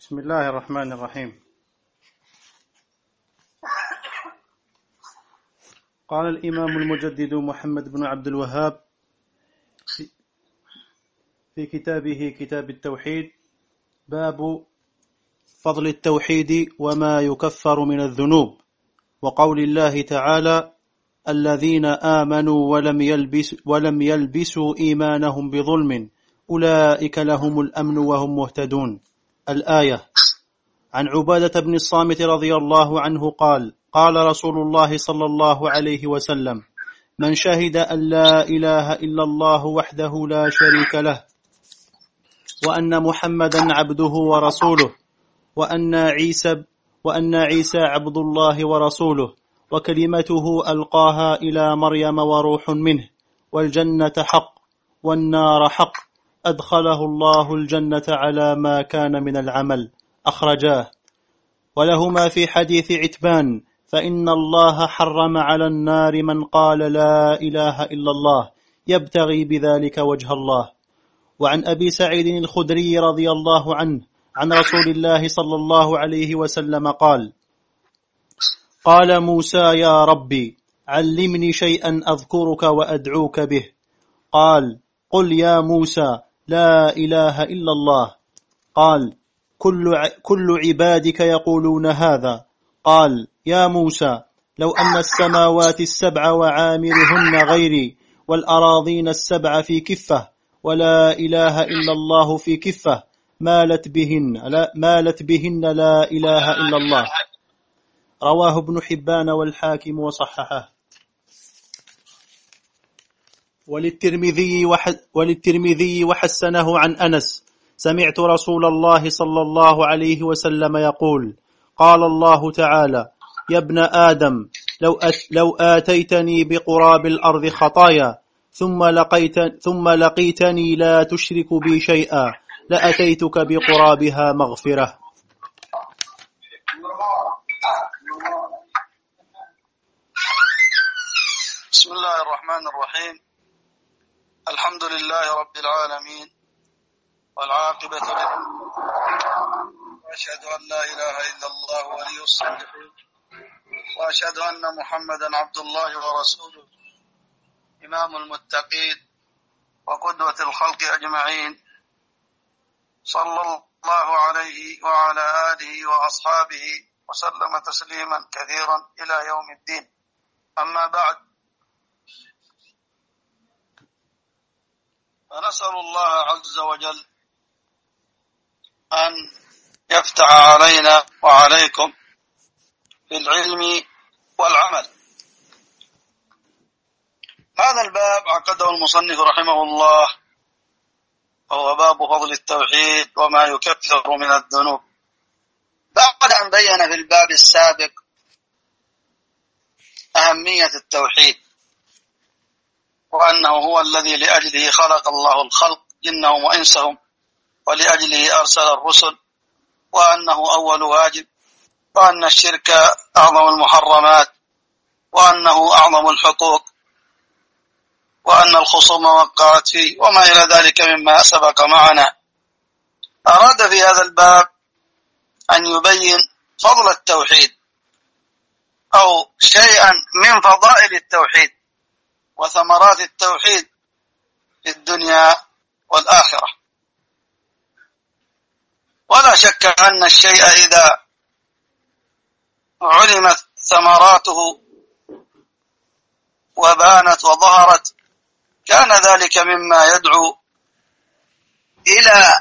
بسم الله الرحمن الرحيم. قال الإمام المجدد محمد بن عبد الوهاب في كتابه كتاب التوحيد: باب فضل التوحيد وما يكفر من الذنوب، وقول الله تعالى: الذين آمنوا ولم يلبسوا إيمانهم بظلم أولئك لهم الأمن وهم مهتدون. الآية. عن عبادة بن الصامت رضي الله عنه قال: قال رسول الله صلى الله عليه وسلم: من شهد أن لا إله إلا الله وحده لا شريك له، وأن محمدا عبده ورسوله، وأن عيسى عبد الله ورسوله، وكلمته ألقاها إلى مريم وروح منه، والجنة حق والنار حق، أدخله الله الجنة على ما كان من العمل. أخرجاه. ولهما في حديث عتبان: فإن الله حرم على النار من قال لا إله إلا الله يبتغي بذلك وجه الله. وعن أبي سعيد الخدري رضي الله عنه عن رسول الله صلى الله عليه وسلم قال: قال موسى: يا ربي علمني شيئا أذكرك وأدعوك به. قال: قل يا موسى: لا إله إلا الله. قال: كل عبادك يقولون هذا. قال: يا موسى: لو أن السماوات السبع وعامرهن غيري، والأراضين السبع في كفة، ولا إله إلا الله في كفة، مالت بهن لا إله إلا الله. رواه ابن حبان والحاكم وصححه. وللترمذي وحسنه عن أنس: سمعت رسول الله صلى الله عليه وسلم يقول: قال الله تعالى: يا ابن آدم لو آتيتني بقراب الأرض خطايا ثم لقيتني لا تشرك بي شيئا لأتيتك بقرابها مغفرة. بسم الله الرحمن الرحيم. الحمد لله رب العالمين، والعاقبة وأشهد أن لا إله إلا الله ولي الصالحين، وأشهد أن محمدا عبد الله ورسوله، إمام المتقين وقدوة الخلق أجمعين، صلى الله عليه وعلى آله وأصحابه وسلم تسليما كثيرا إلى يوم الدين. أما بعد، فنسأل الله عز وجل أن يفتح علينا وعليكم في العلم والعمل. هذا الباب عقده المصنف رحمه الله، وهو باب فضل التوحيد وما يكفر من الذنوب، بعد أن بين في الباب السابق أهمية التوحيد، وأنه هو الذي لأجله خلق الله الخلق جنهم وإنسهم، ولأجله أرسل الرسل، وأنه أول واجب، وأن الشرك أعظم المحرمات، وأنه أعظم الحقوق، وأن الخصوم وقعت فيه، وما إلى ذلك مما سبق معنا. أراد في هذا الباب أن يبين فضل التوحيد، أو شيئا من فضائل التوحيد وثمرات التوحيد في الدنيا والآخرة. ولا شك أن الشيء إذا علمت ثمراته وبانت وظهرت كان ذلك مما يدعو إلى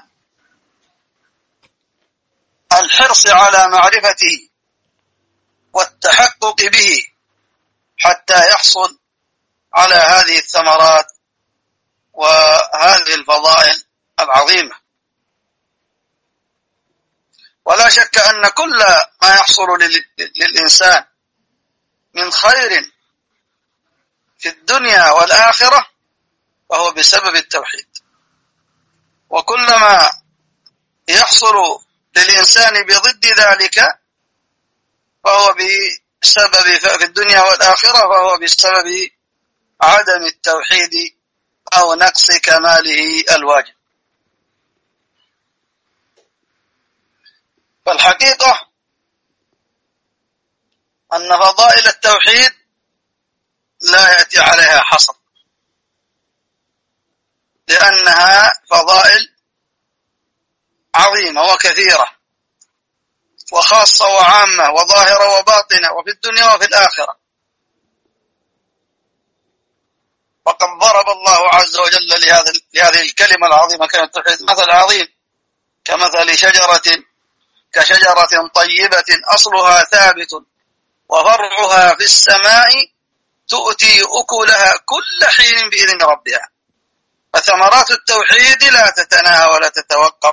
الحرص على معرفته والتحقق به حتى يحصل على هذه الثمرات وهذه الفضائل العظيمة. ولا شك أن كل ما يحصل للإنسان من خير في الدنيا والآخرة فهو بسبب التوحيد، وكل ما يحصل للإنسان بضد ذلك فهو بسبب في الدنيا والآخرة فهو بسبب عدم التوحيد أو نقص كماله الواجب. فالحقيقة أن فضائل التوحيد لا يأتي عليها حصر، لأنها فضائل عظيمة وكثيرة وخاصة وعامة وظاهرة وباطنة وفي الدنيا وفي الآخرة. وقد ضرب الله عز وجل لهذه الكلمة العظيمة كلمة التوحيد مثل عظيم كمثل كشجرة طيبة أصلها ثابت وفرعها في السماء تؤتي أكلها كل حين بإذن ربها. فثمرات التوحيد لا تتناهى ولا تتوقف.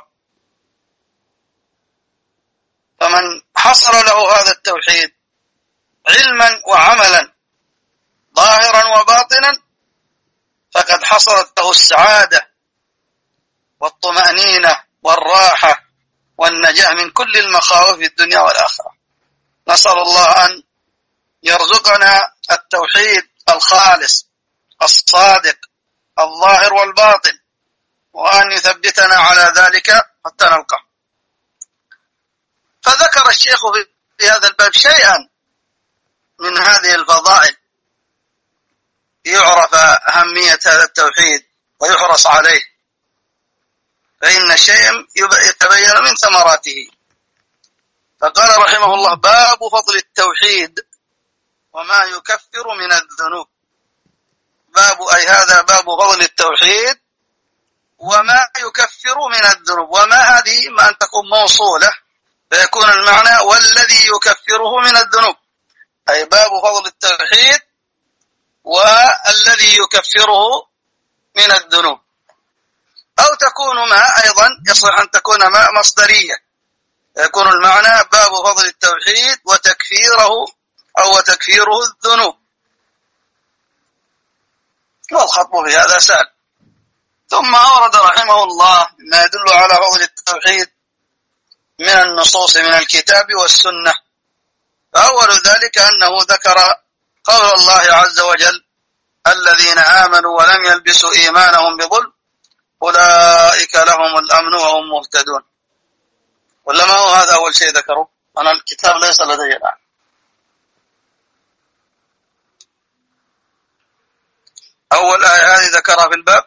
فمن حصل له هذا التوحيد علما وعملا ظاهرا وباطنا فقد حصلت له السعادة والطمأنينة والراحة والنجاة من كل المخاوف في الدنيا والآخرة. نسأل الله أن يرزقنا التوحيد الخالص الصادق الظاهر والباطن، وأن يثبتنا على ذلك حتى نلقاه. فذكر الشيخ في هذا الباب شيئا من هذه الفضائل يعرف أهمية هذا التوحيد ويحرص عليه، فإن الشيء يتبين من ثمراته. فقال رحمه الله: باب فضل التوحيد وما يكفر من الذنوب. هذا باب فضل التوحيد وما يكفر من الذنوب. وما هذه ما أن تكون موصولة فيكون المعنى والذي يكفره من الذنوب، أي باب فضل التوحيد والذي يكفره من الذنوب. أو تكون ما أيضا يصح أن تكون ما مصدرية، يكون المعنى باب فضل التوحيد وتكفيره الذنوب، والخطب في هذا سهل. ثم أورد رحمه الله ما يدل على فضل التوحيد من النصوص من الكتاب والسنة. فأول ذلك أنه ذكر قول الله عز وجل: الذين آمنوا ولم يلبسوا إيمانهم بظلم أولئك لهم الأمن وهم مهتدون. ولا ما هو هذا أول شيء ذكره؟ أنا الكتاب ليس لدي الآن. أول آية هذه ذكرها في الباب.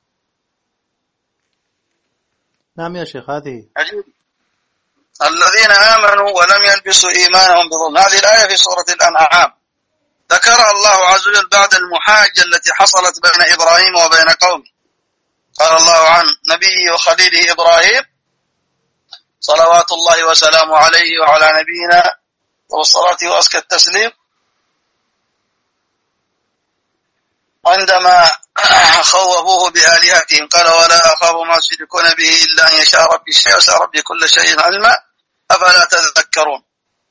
نعم يا شيخ، هذه عجيب. الذين آمنوا ولم يلبسوا إيمانهم بظلم، هذه الآية في سورة الأنعام ذكرها الله عز وجل بعد المحاجة التي حصلت بين إبراهيم وبين قومه. قال الله عن نبيه وخليله إبراهيم صلوات الله وسلامه عليه وعلى نبينا والصلاة وأزكى التسليم: عندما خوفوه بآلهتهم قال: ولا أخاف ما تشركون به إلا أن يشاء ربي شيئا وسع ربي كل شيء علما أفلا تذكرون.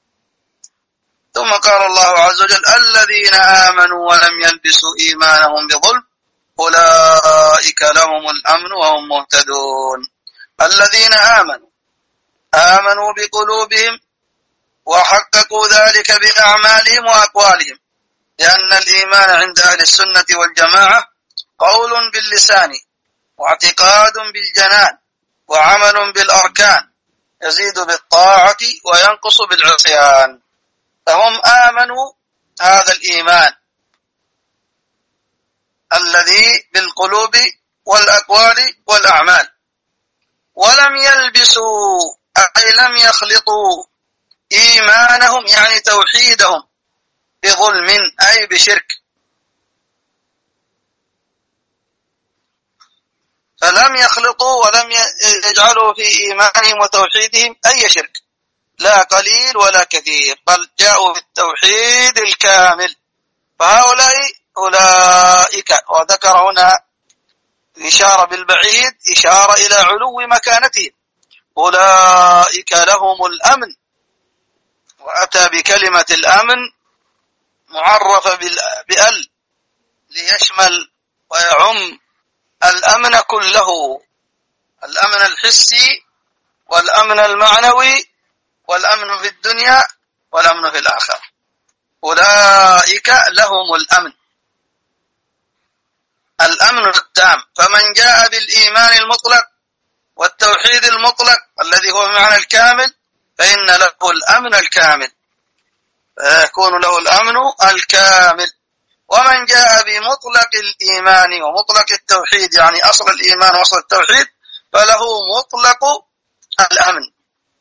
ثم قال الله عز وجل: الذين آمنوا ولم يلبسوا إيمانهم بظلم أولئك لهم الأمن وهم مهتدون. الذين آمنوا بقلوبهم وحققوا ذلك بأعمالهم وأقوالهم، لأن الإيمان عند أهل السنة والجماعة قول باللسان واعتقاد بالجنان وعمل بالأركان، يزيد بالطاعة وينقص بالعصيان. فهم آمنوا هذا الإيمان الذي بالقلوب والأقوال والأعمال، ولم يلبسوا أي لم يخلطوا إيمانهم يعني توحيدهم بظلم أي بشرك. فلم يخلطوا ولم يجعلوا في إيمانهم وتوحيدهم أي شرك، لا قليل ولا كثير، بل جاءوا بالتوحيد الكامل. أولئك، وذكر هنا إشارة بالبعيد، إشارة إلى علو مكانتهم. أولئك لهم الأمن، وأتى بكلمة الأمن معرفة بأل ليشمل ويعم الأمن كله، الأمن الحسي والأمن المعنوي والأمن في الدنيا والأمن في الآخرة. أولئك لهم الأمن التام. فمن جاء بالإيمان المطلق والتوحيد المطلق الذي هو بمعنى الكامل فإن له الأمن الكامل، يكون له الأمن الكامل. ومن جاء بمطلق الإيمان ومطلق التوحيد، يعني أصل الإيمان وأصل التوحيد، فله مطلق الأمن،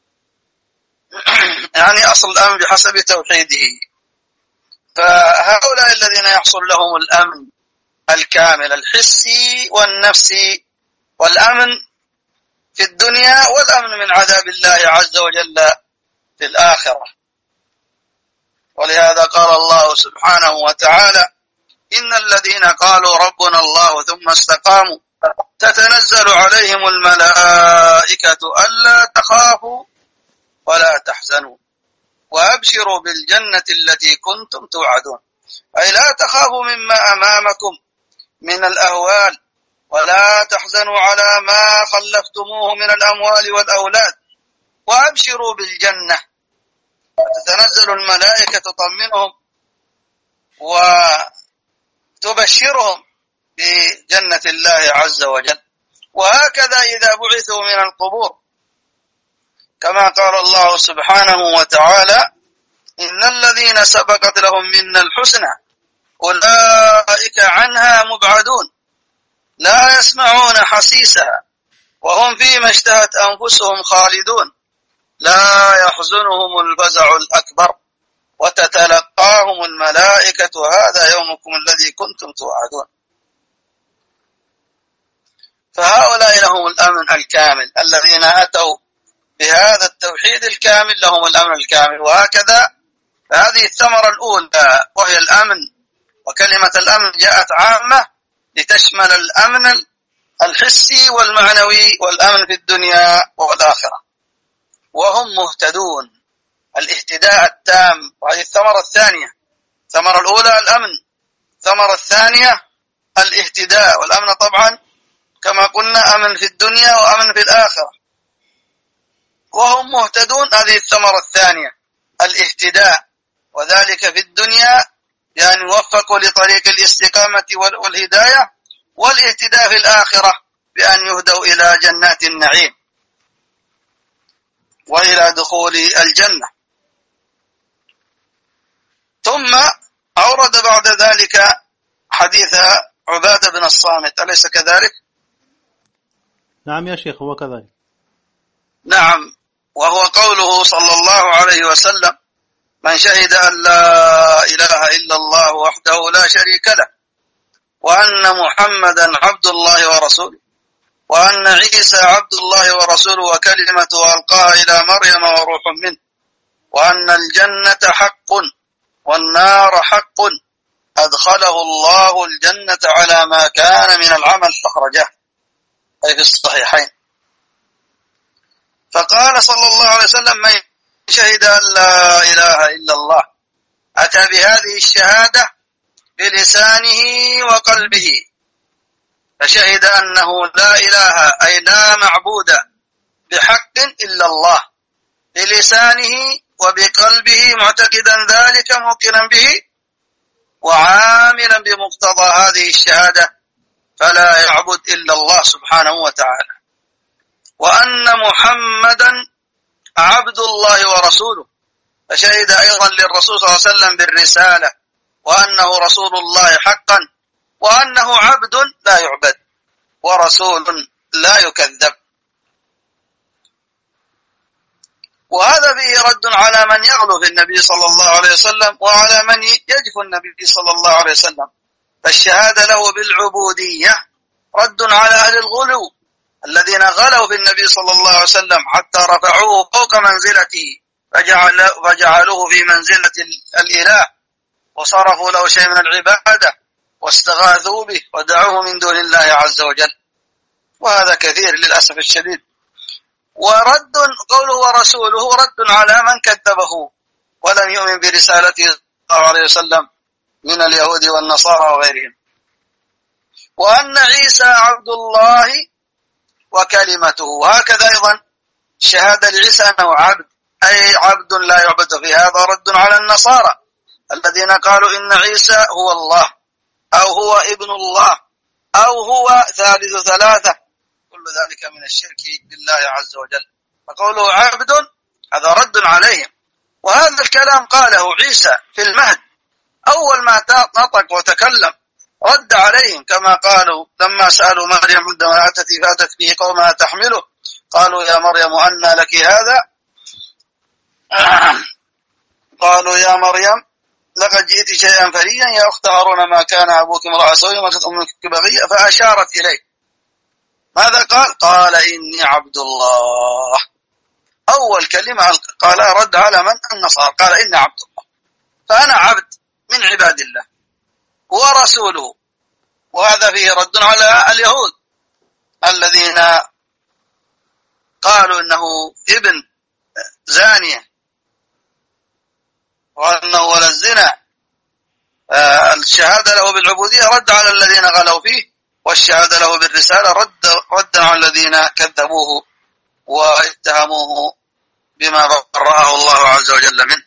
يعني أصل الأمن بحسب توحيده. فهؤلاء الذين يحصل لهم الأمن الكامل الحسي والنفسي، والأمن في الدنيا، والأمن من عذاب الله عز وجل في الآخرة. ولهذا قال الله سبحانه وتعالى: إن الذين قالوا ربنا الله ثم استقاموا تتنزل عليهم الملائكة ألا تخافوا ولا تحزنوا وأبشروا بالجنة التي كنتم توعدون. أي لا تخافوا مما أمامكم من الأهوال، ولا تحزنوا على ما خلفتموه من الأموال والأولاد، وأبشروا بالجنة. تتنزل الملائكة تطمنهم وتبشرهم بجنة الله عز وجل. وهكذا إذا بعثوا من القبور، كما قال الله سبحانه وتعالى: إن الذين سبقت لهم منا الحسنى أولئك عنها مبعدون لا يسمعون حسيسها وهم فيما اشتهت أنفسهم خالدون لا يحزنهم الفزع الأكبر وتتلقاهم الملائكة هذا يومكم الذي كنتم توعدون. فهؤلاء لهم الأمن الكامل، الذين أتوا بهذا التوحيد الكامل لهم الأمن الكامل. وهكذا فهذه الثمرة الأولى وهي الأمن، وكلمة الأمن جاءت عامة لتشمل الأمن الحسي والمعنوي والأمن في الدنيا والآخرة، وهم مهتدون، الاهتداء التام. وهذه الثمرة الثانية. الثمرة الأولى الأمن، الثمرة الثانية الاهتداء. والأمن طبعا كما قلنا أمن في الدنيا وأمن في الآخرة، وهم مهتدون. هذه الثمرة الثانية الاهتداء، وذلك في الدنيا يعني وفقوا لطريق الاستقامة والهداية، والاهتداء في الآخرة بأن يهدوا إلى جنات النعيم وإلى دخول الجنة. ثم أورد بعد ذلك حديث عبادة بن الصامت، أليس كذلك؟ نعم يا شيخ، هو كذلك. نعم، وهو قوله صلى الله عليه وسلم: من شهد أن لا إله إلا الله وحده لا شريك له، وأن محمدا عبد الله ورسوله، وأن عيسى عبد الله ورسوله وكلمته ألقاها إلى مريم وروح منه، وأن الجنة حق والنار حق، أدخله الله الجنة على ما كان من العمل، أخرجه أي في الصحيحين. فقال صلى الله عليه وسلم: من شهد أن لا إله إلا الله، أتى بهذه الشهادة بلسانه وقلبه، فشهد أنه لا إله أي لا معبود بحق إلا الله بلسانه وبقلبه، معتقدا ذلك موقنا به وعاملا بمقتضى هذه الشهادة، فلا يعبد إلا الله سبحانه وتعالى. وأن محمدا عبد الله ورسوله، فشهد أيضا للرسول صلى الله عليه وسلم بالرسالة، وأنه رسول الله حقا، وأنه عبد لا يعبد ورسول لا يكذب. وهذا فيه رد على من يغلو في النبي صلى الله عليه وسلم وعلى من يجف النبي صلى الله عليه وسلم. فالشهادة له بالعبودية رد على أهل الغلو الذين غلوا في النبي صلى الله عليه وسلم حتى رفعوه فوق منزلته فجعلوه في منزلة الإله، وصرفوا له شيء من العبادة واستغاثوا به ودعوه من دون الله عز وجل. وهذا كثير للأسف الشديد. ورد قوله ورسوله رد على من كذبه ولم يؤمن برسالته صلى الله عليه وسلم من اليهود والنصارى وغيرهم. وأن عيسى عبد الله وكلمته، هكذا أيضا شهادة لعيسى أنه عبد، أي عبد لا يعبد. في هذا رد على النصارى الذين قالوا إن عيسى هو الله أو هو ابن الله أو هو ثالث ثلاثة، كل ذلك من الشرك بالله عز وجل. فقوله عبد هذا رد عليهم. وهذا الكلام قاله عيسى في المهد أول ما نطق وتكلم، رد عليهم كما قالوا لما سألوا مريم عندما فاتت به قومها تحمله، قالوا يا مريم أنى لك هذا؟ قالوا يا مريم لقد جئت شيئا فريا يا أخت هارون ما كان أبوك امرأ سوء وما كانت أمك بغيا. فأشارت إليه. ماذا قال؟ قال إني عبد الله. أول كلمة قالها رد على من؟ النصارى. قال إني عبد الله، فأنا عبد من عباد الله ورسوله. وهذا فيه رد على اليهود الذين قالوا إنه ابن زانية وأنه ولا الزنا. الشهادة له بالعبودية رد على الذين غلوا فيه، والشهادة له بالرسالة رد على الذين كذبوه واتهموه بما برأه الله عز وجل منه.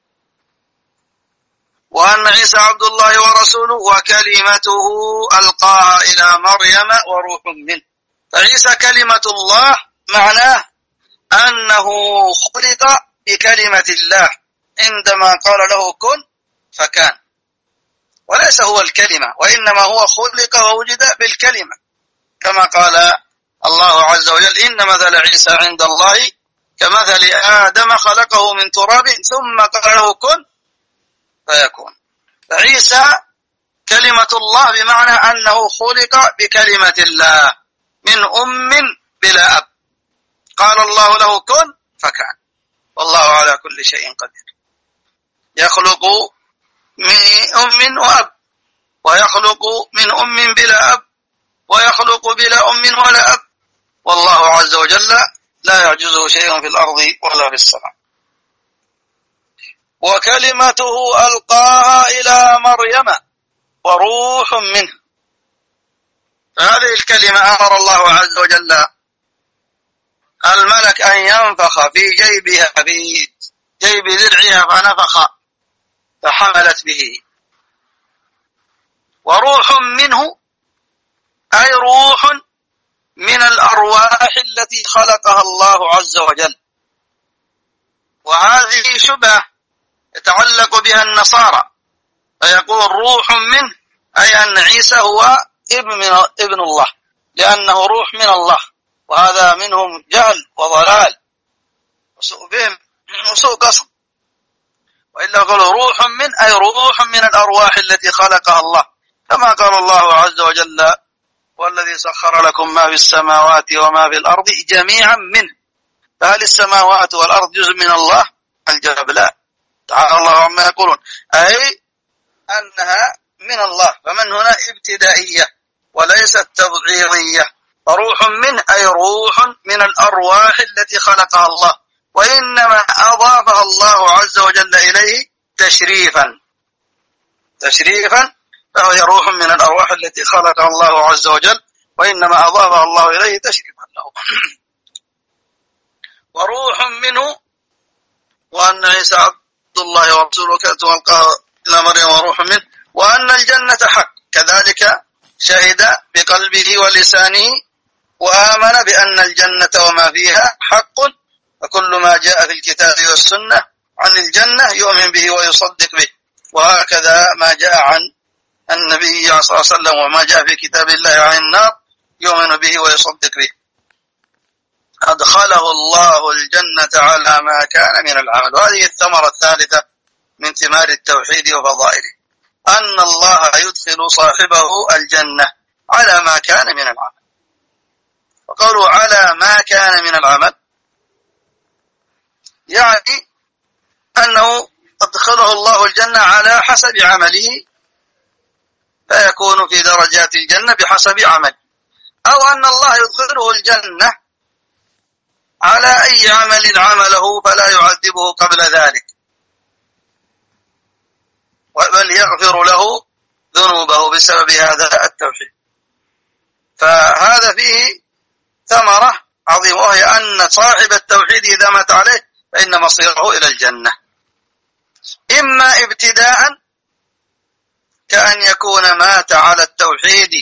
وأن عيسى عبد الله ورسوله وكلمته ألقاها إلى مريم وروح منه. فعيسى كلمة الله معناه أنه خلق بكلمة الله عندما قال له كن فكان، وليس هو الكلمة، وإنما هو خلق ووجد بالكلمة، كما قال الله عز وجل إن مثل عيسى عند الله كمثل آدم خلقه من تراب ثم قال له كن فيكون. فعيسى كلمة الله بمعنى أنه خلق بكلمة الله من أم بلا أب، قال الله له كن فكان، والله على كل شيء قدير. يخلق من أم وأب، ويخلق من أم بلا أب، ويخلق بلا أم ولا أب، والله عز وجل لا يعجزه شيء في الأرض ولا في السماء. وكلمته ألقاها إلى مريم وروح منه. فهذه الكلمة أمر الله عز وجل الملك أن ينفخ في جيبها في جيب درعها فنفخ فحملت به. وروح منه أي روح من الأرواح التي خلقها الله عز وجل. وهذه شبهة يتعلق بها النصارى، فيقول روح منه أي أن عيسى هو ابن الله لأنه روح من الله، وهذا منهم جهل وضلال وسوء فهم وسوء قصد. وإلا يقول روح من أي روح من الأرواح التي خلقها الله، كما قال الله عز وجل والذي سخر لكم ما في السماوات وما في الأرض جميعا منه. فهل السماوات والأرض جزء من الله؟ الجواب لا، تعالى الله عما يقولون، أي أنها من الله، فمن هنا ابتدائية وليست تبعيضية. فروح منه أي روح من الأرواح التي خلقها الله، وإنما أضافها الله عز وجل إليه تشريفا، فهي روح من الأرواح التي خلقها الله عز وجل، وإنما أضافها الله إليه تشريفا له. وروح منه وأن عيسى عبد الله ورسوله كلمته ألقاها إلى مريم وروح منه. وأن الجنة حق، كذلك شهد بقلبه ولسانه وآمن بأن الجنة وما فيها حق، وكل ما جاء في الكتاب والسنة عن الجنة يؤمن به ويصدق به. وهكذا ما جاء عن النبي صلى الله عليه وسلم وما جاء في كتاب الله عن النار يؤمن به ويصدق به. أدخله الله الجنة على ما كان من العمل. وهذه الثمرة الثالثة من ثمار التوحيد وفضائله، أن الله يدخل صاحبه الجنة على ما كان من العمل. وقالوا على ما كان من العمل يعني أنه أدخله الله الجنة على حسب عمله، فيكون في درجات الجنة بحسب عمل، أو أن الله يدخله الجنة على أي عمل عمله فلا يعذبه قبل ذلك، بل يغفر له ذنوبه بسبب هذا التوحيد. فهذا فيه ثمرة عظيمة، وهي أن صاحب التوحيد إذا مات عليه فإن مصيره إلى الجنة، إما ابتداء كأن يكون مات على التوحيد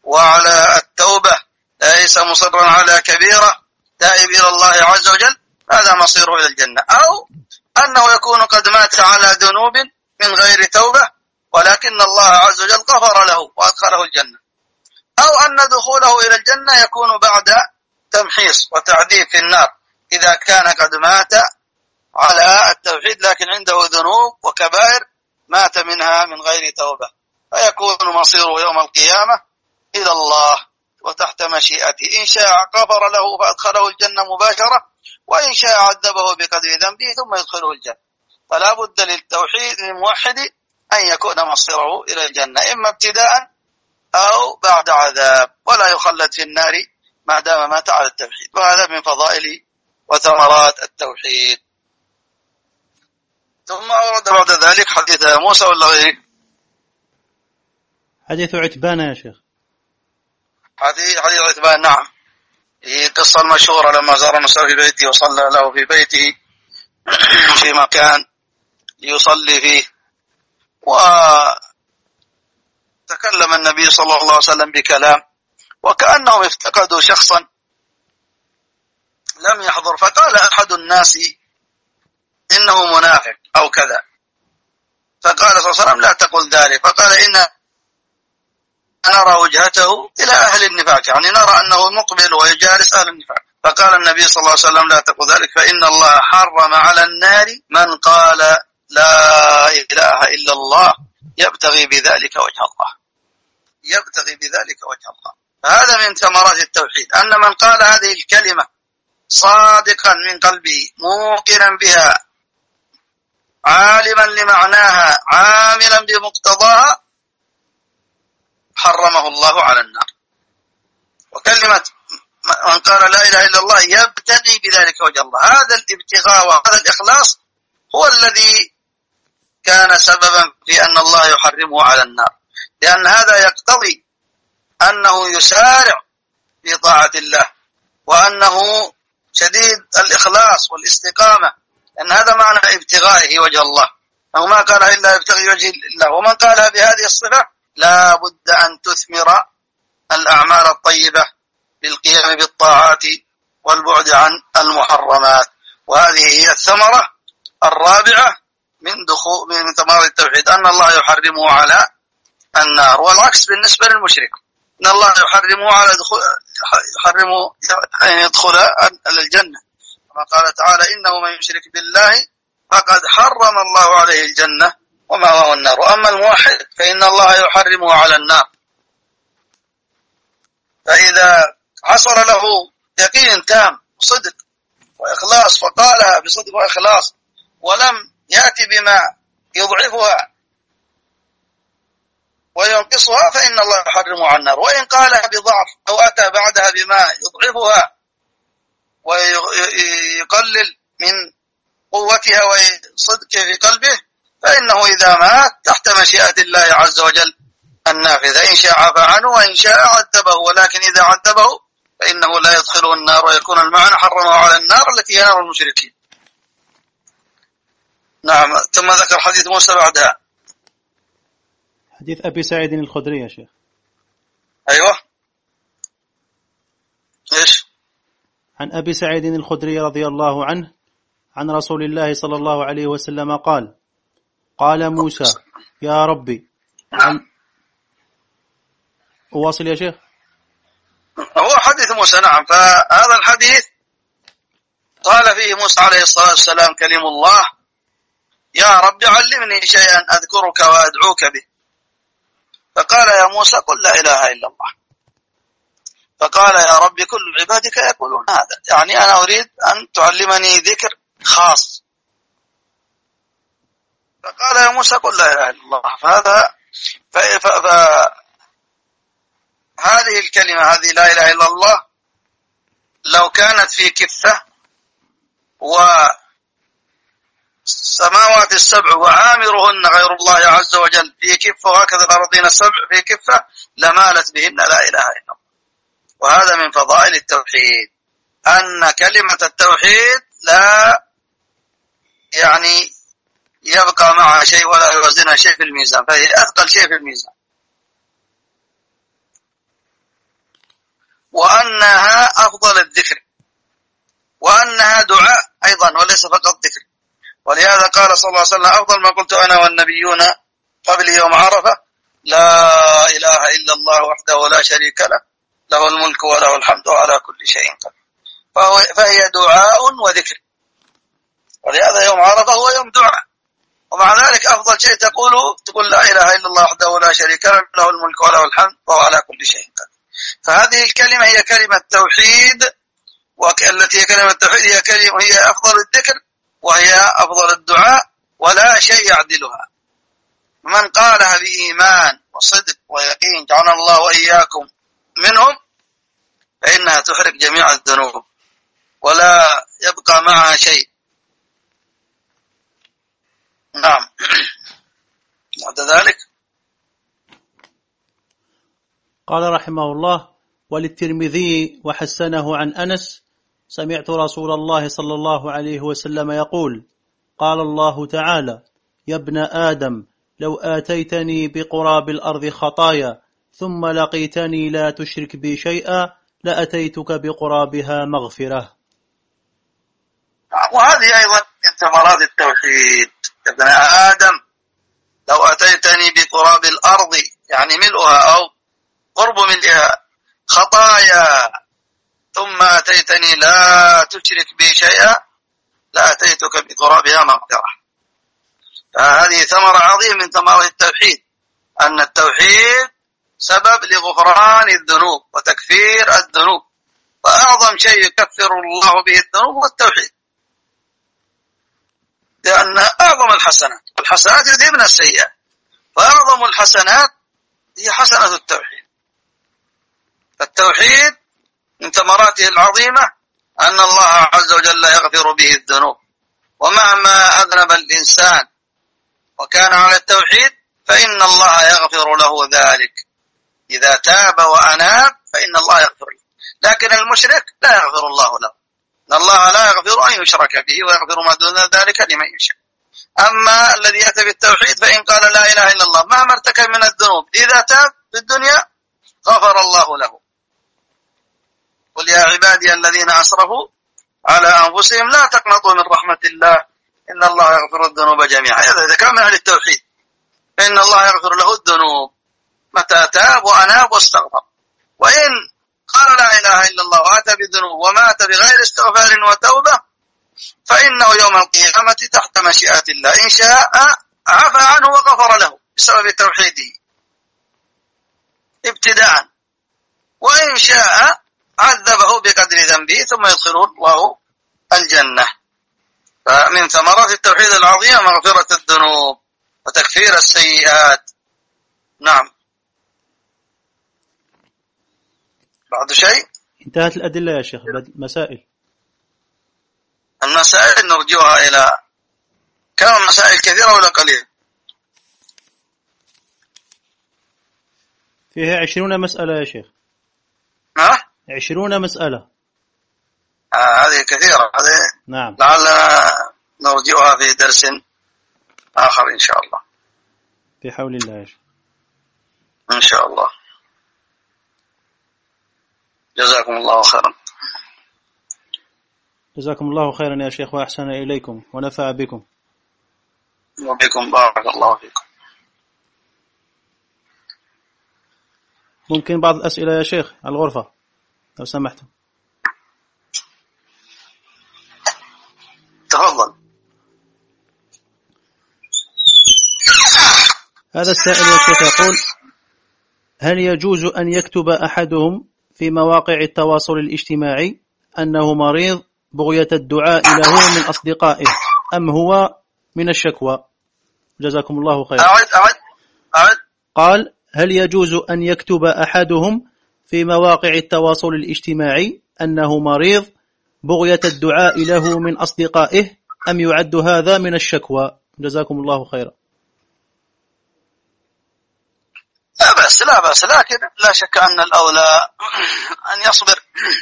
وعلى التوبة ليس مصرا على كبيرة تائب إلى الله عز وجل، هذا مصيره إلى الجنة، أو أنه يكون قد مات على ذنوب من غير توبة ولكن الله عز وجل غفر له وأدخله الجنة، أو أن دخوله إلى الجنة يكون بعد تمحيص وتعذيب في النار إذا كان قد مات على التوحيد لكن عنده ذنوب وكبائر مات منها من غير توبة، فيكون مصيره يوم القيامة إلى الله وتحت مشيئته، إن شاء غفر له فأدخله الجنة مباشرة، وإن شاء عذبه بقدر ذنبه ثم يدخله الجنة. فلا بد للتوحيد للموحد أن يكون مصيره إلى الجنة إما ابتداء أو بعد عذاب، ولا يخلد في النار ما دام مات على التوحيد. وهذا من فضائل وثمرات التوحيد. ثم أورد بعد ذلك حديث موسى ولا غيره؟ حديث عتبان يا شيخ. حديث عتبان، نعم. هي القصة المشهورة لما زار موسى في بيته وصلى له في بيته في مكان يصلي فيه، وتكلم النبي صلى الله عليه وسلم بكلام وكأنهم افتقدوا شخصا لم يحضر، فقال أحد الناس إنه منافق أو كذا، فقال صلى الله عليه وسلم لا تقل ذلك، فقال إن نرى وجهته إلى أهل النفاق، يعني نرى أنه مقبل ويجالس أهل النفاق. فقال النبي صلى الله عليه وسلم لا تقل ذلك فإن الله حرم على النار من قال لا إله إلا الله يبتغي بذلك وجه الله، يبتغي بذلك وجه الله. فهذا من ثمرات التوحيد، أن من قال هذه الكلمة صادقا من قلبه موقنا بها عالما لمعناها عاملا بمقتضاها حرمه الله على النار. وكلمة من قال لا إله إلا الله يبتغي بذلك وجه الله، هذا الابتغاء وهذا الإخلاص هو الذي كان سببا في أن الله يحرمه على النار، لأن هذا يقتضي أنه يسارع في طاعة الله وأنه شديد الإخلاص والاستقامة، لأن هذا معنى ابتغائه وجه الله، أو ما قالها إلا يبتغي وجه الله. ومن قالها بهذه الصفة لا بد أن تثمر الأعمال الطيبة بالقيام بالطاعات والبعد عن المحرمات. وهذه هي الثمرة الرابعة من ثمرات التوحيد، أن الله يحرمه على النار. والعكس بالنسبة للمشرك، أن الله يحرمه أن يدخل الجنة، كما قال تعالى إنه من يشرك بالله فقد حرم الله عليه الجنة ومأواه النار. وأما الموحد فإن الله يحرمه على النار. فإذا حصل له يقين تام وصدق وإخلاص فقالها بصدق وإخلاص ولم يأتي بما يضعفها وينقصها فإن الله يحرمه على النار. وإن قالها بضعف أو أتى بعدها بما يضعفها ويقلل من قوتها وصدقه في قلبه فإنه إذا مات تحت مشيئة الله عز وجل النافذة، إن شاء عفى عنه وإن شاء عذبه، ولكن إذا عذبه فإنه لا يدخله النار ويكون المعنى حرمه على النار التي هي نار المشركين. نعم. ثم ذكر حديث موسى بعدها حديث أبي سعيد الخدري يا شيخ. أيوة. إيش؟ عن أبي سعيد الخدري رضي الله عنه عن رسول الله صلى الله عليه وسلم قال موسى يا ربي أواصل يا شيخ؟ هو حديث موسى، نعم. فهذا الحديث قال فيه موسى عليه الصلاة والسلام كلم الله يا رب علمني شيئا أذكرك وأدعوك به، فقال يا موسى قل لا إله إلا الله. فقال يا رب كل عبادك يقولون هذا، يعني أنا أريد أن تعلمني ذكر خاص. فقال يا موسى قل لا إله إلا الله. هذه الكلمة، هذه لا إله إلا الله، لو كانت في كفة والسماوات السبع وعامرهن غير الله عز وجل في كفة، وهكذا الأرضين السبع في كفة، لمالت بهن لا إله إلا الله. وهذا من فضائل التوحيد، أن كلمة التوحيد لا يعني يبقى معها شيء ولا يوزنها شيء في الميزان، فهي أثقل شيء في الميزان. وأنها أفضل الذكر، وأنها دعاء وليس فقط ذكر. ولهذا قال صلى الله عليه وسلم: أفضل ما قلت أنا والنبيون قبل يوم عرفة لا إله إلا الله وحده لا شريك له، له الملك وله الحمد وعلى كل شيء قدير. فهي دعاء وذكر، ولهذا يوم عرفة هو يوم دعاء. ومع ذلك أفضل شيء تقول لا إله إلا الله وحده لا شريك له، له الملك وله الحمد وهو على كل شيء قدير. فهذه الكلمة هي كلمة توحيد، والتي هي كلمة التوحيد هي أفضل الذكر وهي أفضل الدعاء، ولا شيء يعدلها. من قالها بإيمان وصدق ويقين جعلنا الله وإياكم منهم، فإنها تحرق جميع الذنوب ولا يبقى معها شيء. نعم. بعد ذلك قال رحمه الله: وللترمذي وحسنه عن أنس: سمعت رسول الله صلى الله عليه وسلم يقول: قال الله تعالى: يا ابن آدم لو آتيتني بقراب الأرض خطايا ثم لقيتني لا تشرك بي شيئا لأتيتك بقرابها مغفرة. وهذه أيضا من ثمرات التوحيد. يا ابن آدم لو أتيتني بقراب الأرض، يعني ملؤها أو قرب ملئها، خطايا ثم أتيتني لا تشرك بي شيئا لأتيتك بقرابها مغفرة. فهذه ثمرة عظيمة من ثمرات التوحيد، أن التوحيد سبب لغفران الذنوب وتكفير الذنوب، وأعظم شيء يكفر الله به الذنوب هو التوحيد، لأن أعظم الحسنات يذهبن السيئات، فأعظم الحسنات هي حسنة التوحيد. فالتوحيد من ثمراته العظيمة أن الله عز وجل يغفر به الذنوب، ومهما أذنب الإنسان وكان على التوحيد فإن الله يغفر له ذلك، إذا تاب وأناب فإن الله يغفر له. لكن المشرك لا يغفر الله له، إن الله لا يغفر أن يشرك به ويغفر ما دون ذلك لمن يشاء. أما الذي يأتي بالتوحيد فإن قال لا إله إلا الله مهما ارتكب من الذنوب إذا تاب في الدنيا غفر الله له. قل يا عبادي الذين أسرفوا على أنفسهم لا تقنطوا من رحمة الله إن الله يغفر الذنوب جميعا. إذا كان من أهل التوحيد فإن الله يغفر له الذنوب متى تاب وأناب واستغفر. وإن قال لا إله إلا الله وأتى بالذنوب ومات بغير استغفار وتوبة فإنه يوم القيامة تحت مشيئة الله، إن شاء عفى عنه وغفر له بسبب توحيده ابتداء، وإن شاء عذبه بقدر ذنبه ثم يدخله الله الجنة. فمن ثمرات التوحيد العظيمة مغفرة الذنوب وتكفير السيئات. نعم. بعد شيء؟ انتهت الأدلة يا شيخ. مسائل. المسائل نرجوها إلى كم مسائل كثيرة ولا قليل؟ فيها 20 مسألة يا شيخ. 20 مسألة. هذه كثيرة هذه. نعم. لعلنا نرجوها في درس آخر إن شاء الله. في حول الله يا شيخ. إن شاء الله. جزاكم الله خيرا. جزاكم الله خيرا يا شيخ وأحسن إليكم ونفع بكم. وبكم بارك الله فيكم. ممكن بعض الأسئلة يا شيخ على الغرفة لو سمحتم. تفضل. هذا السائل يا شيخ يقول: هل يجوز أن يكتب أحدهم في مواقع التواصل الاجتماعي أنه مريض بغية الدعاء له من أصدقائه أم هو من الشكوى؟ جزاكم الله خيرا. أعد. قال: هل يجوز أن يكتب أحدهم في مواقع التواصل الاجتماعي أنه مريض بغية الدعاء له من أصدقائه أم يعد هذا من الشكوى؟ جزاكم الله خيرا. لا بأس لكن لا شك أن الأولى أن يصبر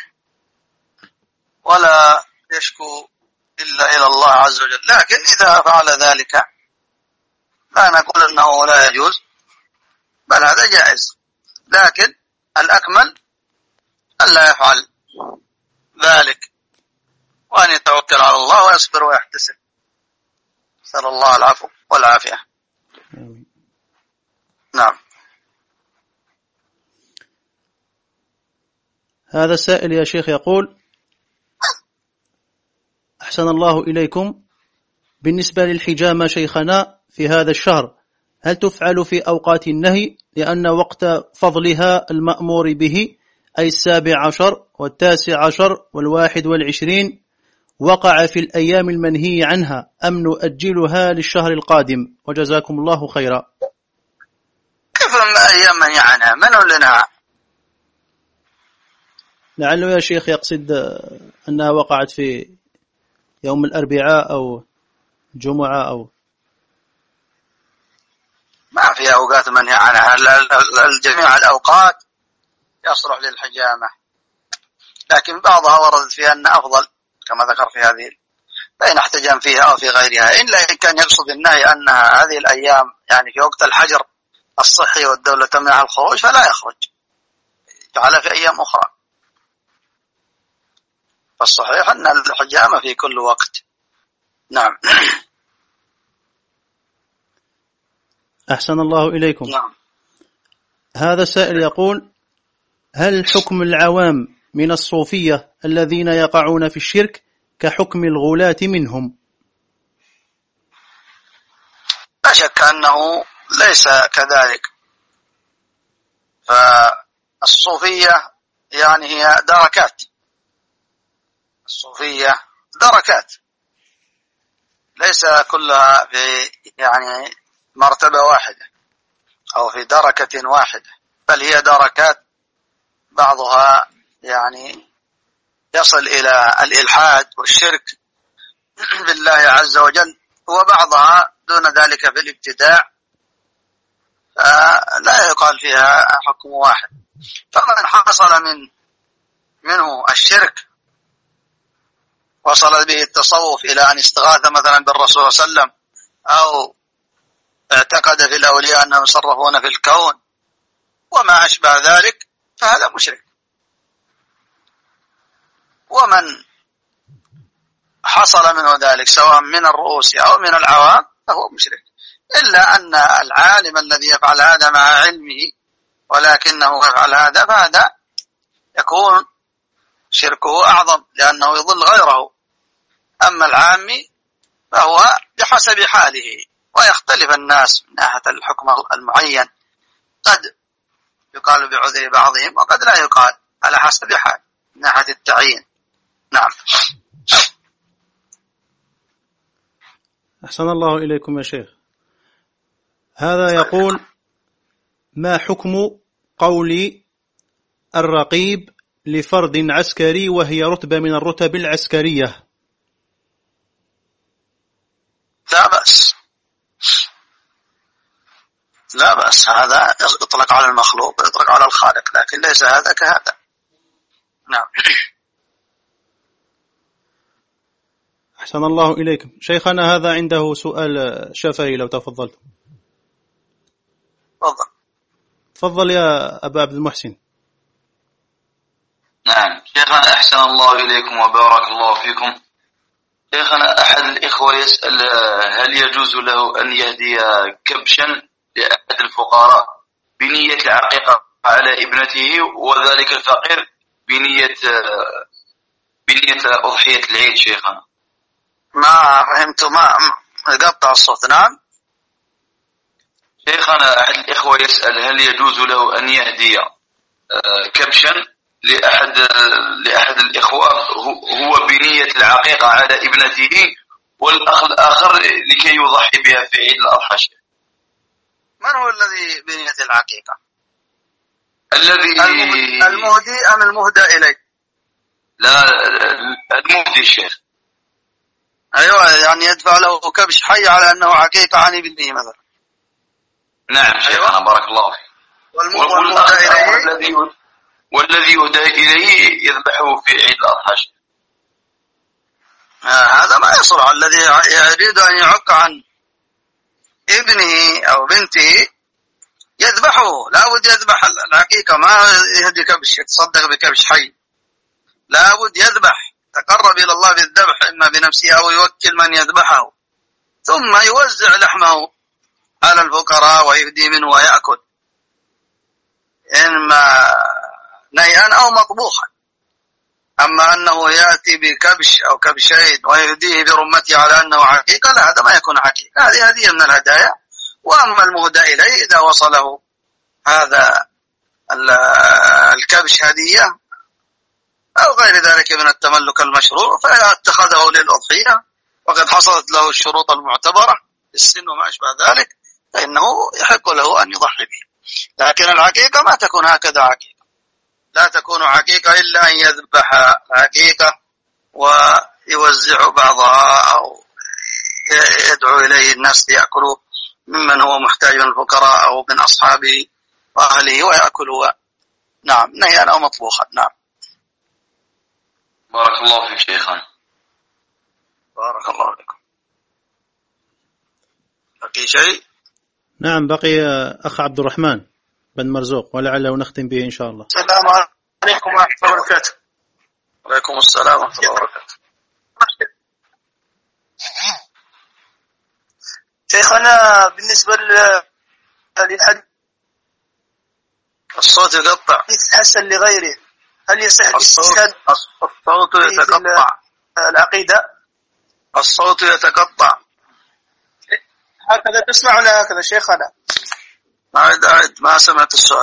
ولا يشكو إلا إلى الله عز وجل. لكن إذا فعل ذلك لا نقول أنه لا يجوز، بل هذا جائز، لكن الأكمل ألا يفعل ذلك. وأن يتوكل على الله ويصبر ويحتسب. نسأل الله العفو والعافية. نعم. هذا السائل يا شيخ يقول: أحسن الله إليكم، بالنسبة للحجامة شيخنا في هذا الشهر هل تفعل في أوقات النهي؟ لأن وقت فضلها المأمور به أي 17 و19 و21 وقع في الأيام المنهي عنها، أم نؤجلها للشهر القادم؟ وجزاكم الله خيرا. كيف أيام منهي عنها؟ من هو اللي نهى؟ لعله يا شيخ يقصد أنها وقعت في يوم الأربعاء أو جمعة أو ما في أوقات منهي عنها، الجميع الأوقات يصلح للحجامة، لكن بعضها وردت فيها أن أفضل كما ذكر في هذه، فإن احتجم فيها أو في غيرها. إلا إن كان يقصد النهي أنها هذه الأيام يعني في وقت الحجر الصحي والدولة تمنع الخروج فلا يخرج، جعلها في أيام أخرى. فالصحيح أن الحجامة في كل وقت. نعم. أحسن الله إليكم. نعم. هذا السائل يقول: هل حكم العوام من الصوفية الذين يقعون في الشرك كحكم الغلاة منهم؟ لا شك أنه ليس كذلك. فالصوفية يعني هي دركات، الصوفية دركات، ليس كلها في يعني مرتبة واحدة أو في دركة واحدة، بل هي دركات، بعضها يعني يصل إلى الإلحاد والشرك بالله عز وجل، وبعضها دون ذلك في الابتداع، لا يقال فيها حكم واحد. فمن حصل منه الشرك وصل به التصوف إلى أن استغاث مثلا بالرسول صلى الله عليه وسلم، أو اعتقد في الأولياء أنهم يصرفون في الكون وما أشبه ذلك، فهذا مشرك. ومن حصل منه ذلك سواء من الرؤوس أو من العوام فهو مشرك، إلا أن العالم الذي يفعل هذا مع علمه ولكنه يفعل هذا فهذا يكون شركه أعظم لأنه يضل غيره. أما العامي فهو بحسب حاله، ويختلف الناس من ناحية الحكم المعين، قد يقال بعذر بعضهم وقد لا يقال، على حسب حال من ناحية التعيين. نعم. أحسن الله إليكم يا شيخ. هذا يقول: ما حكم قول الرقيب لفرد عسكري وهي رتبة من الرتب العسكرية؟ لا بأس، لا بأس، هذا يطلق على المخلوق ويطلق على الخالق، لكن ليس هذا كهذا. نعم. أحسن الله إليكم شيخنا. هذا عنده سؤال شفهي لو تفضلت. تفضل يا أبا عبد المحسن. نعم شيخنا، أحسن الله إليكم وبارك الله فيكم. شيخنا، أحد الإخوة يسأل: هل يجوز له أن يهدي كبشا لأحد الفقراء بنية العقيقة على ابنته، وذلك الفقير بنية أضحية العيد؟ شيخنا ما فهمت، ما قطع الصوت. نعم شيخنا، أحد الإخوة يسأل: هل يجوز له أن يهدي كبشا لأحد الإخوة هو بنية العقيقة على ابنته، والأخ الآخر لكي يضحي بها في عيد الأضحى؟ من هو الذي بنية العقيقة؟ الذي المهدي أم المهدى إليه؟ لا، المهدي الشيخ. أيوة، يعني يدفع له كبش حي على أنه عقيقة عن ابنه مثلا. نعم شيخنا. أيوة. بارك الله فيك. والذي يهدى إليه يذبحه في عيد الأضحى. هذا ما يصلح. الذي يريد أن يعق عن ابنه أو بنته يذبحه، لا بد يذبح العقيقة، ما يهدي كبش يتصدق بكبش حي، لا بد يذبح تقرب إلى الله بالذبح إما بنفسه أو يوكل من يذبحه، ثم يوزع لحمه على الفقراء ويهدي منه ويأكل، إما نيئا أو مطبوخا. أما أنه يأتي بكبش أو كبشين ويهديه برمته على أنه عقيقة، لا، هذا ما يكون عقيقة، هذه هدية من الهدايا. وأما المهدى إليه إذا وصله هذا الكبش هدية أو غير ذلك من التملك المشروع فاتخذه للأضحية وقد حصلت له الشروط المعتبرة، السن وما أشبه ذلك، فإنه يحق له أن يضحي به. لكن العقيقة ما تكون هكذا عقيقة، لا تكون عقيقة إلا أن يذبح عقيقة ويوزع بعضها أو يدعو إليه الناس ليأكلوا ممن هو محتاج من الفقراء أو من أصحابه وأهله ويأكلوا، نعم، نهيا أو مطبوخا. نعم. بارك الله فيك شيخنا. بارك الله فيكم. بقي شيء؟ نعم، بقي أخ عبد الرحمن بن مرزوق ولعله نختم به إن شاء الله. السلام عليكم ورحمة الله وبركاته. وعليكم السلام ورحمة الله وبركاته. شيخنا بالنسبة للحديث الصوت يقطع. حسن لغيره، هل يصح الاستشهاد؟ الصوت يتقطع. العقيدة الصوت يتقطع. هكذا تسمعنا هكذا شيخنا؟ أعد ما سمعت السؤال.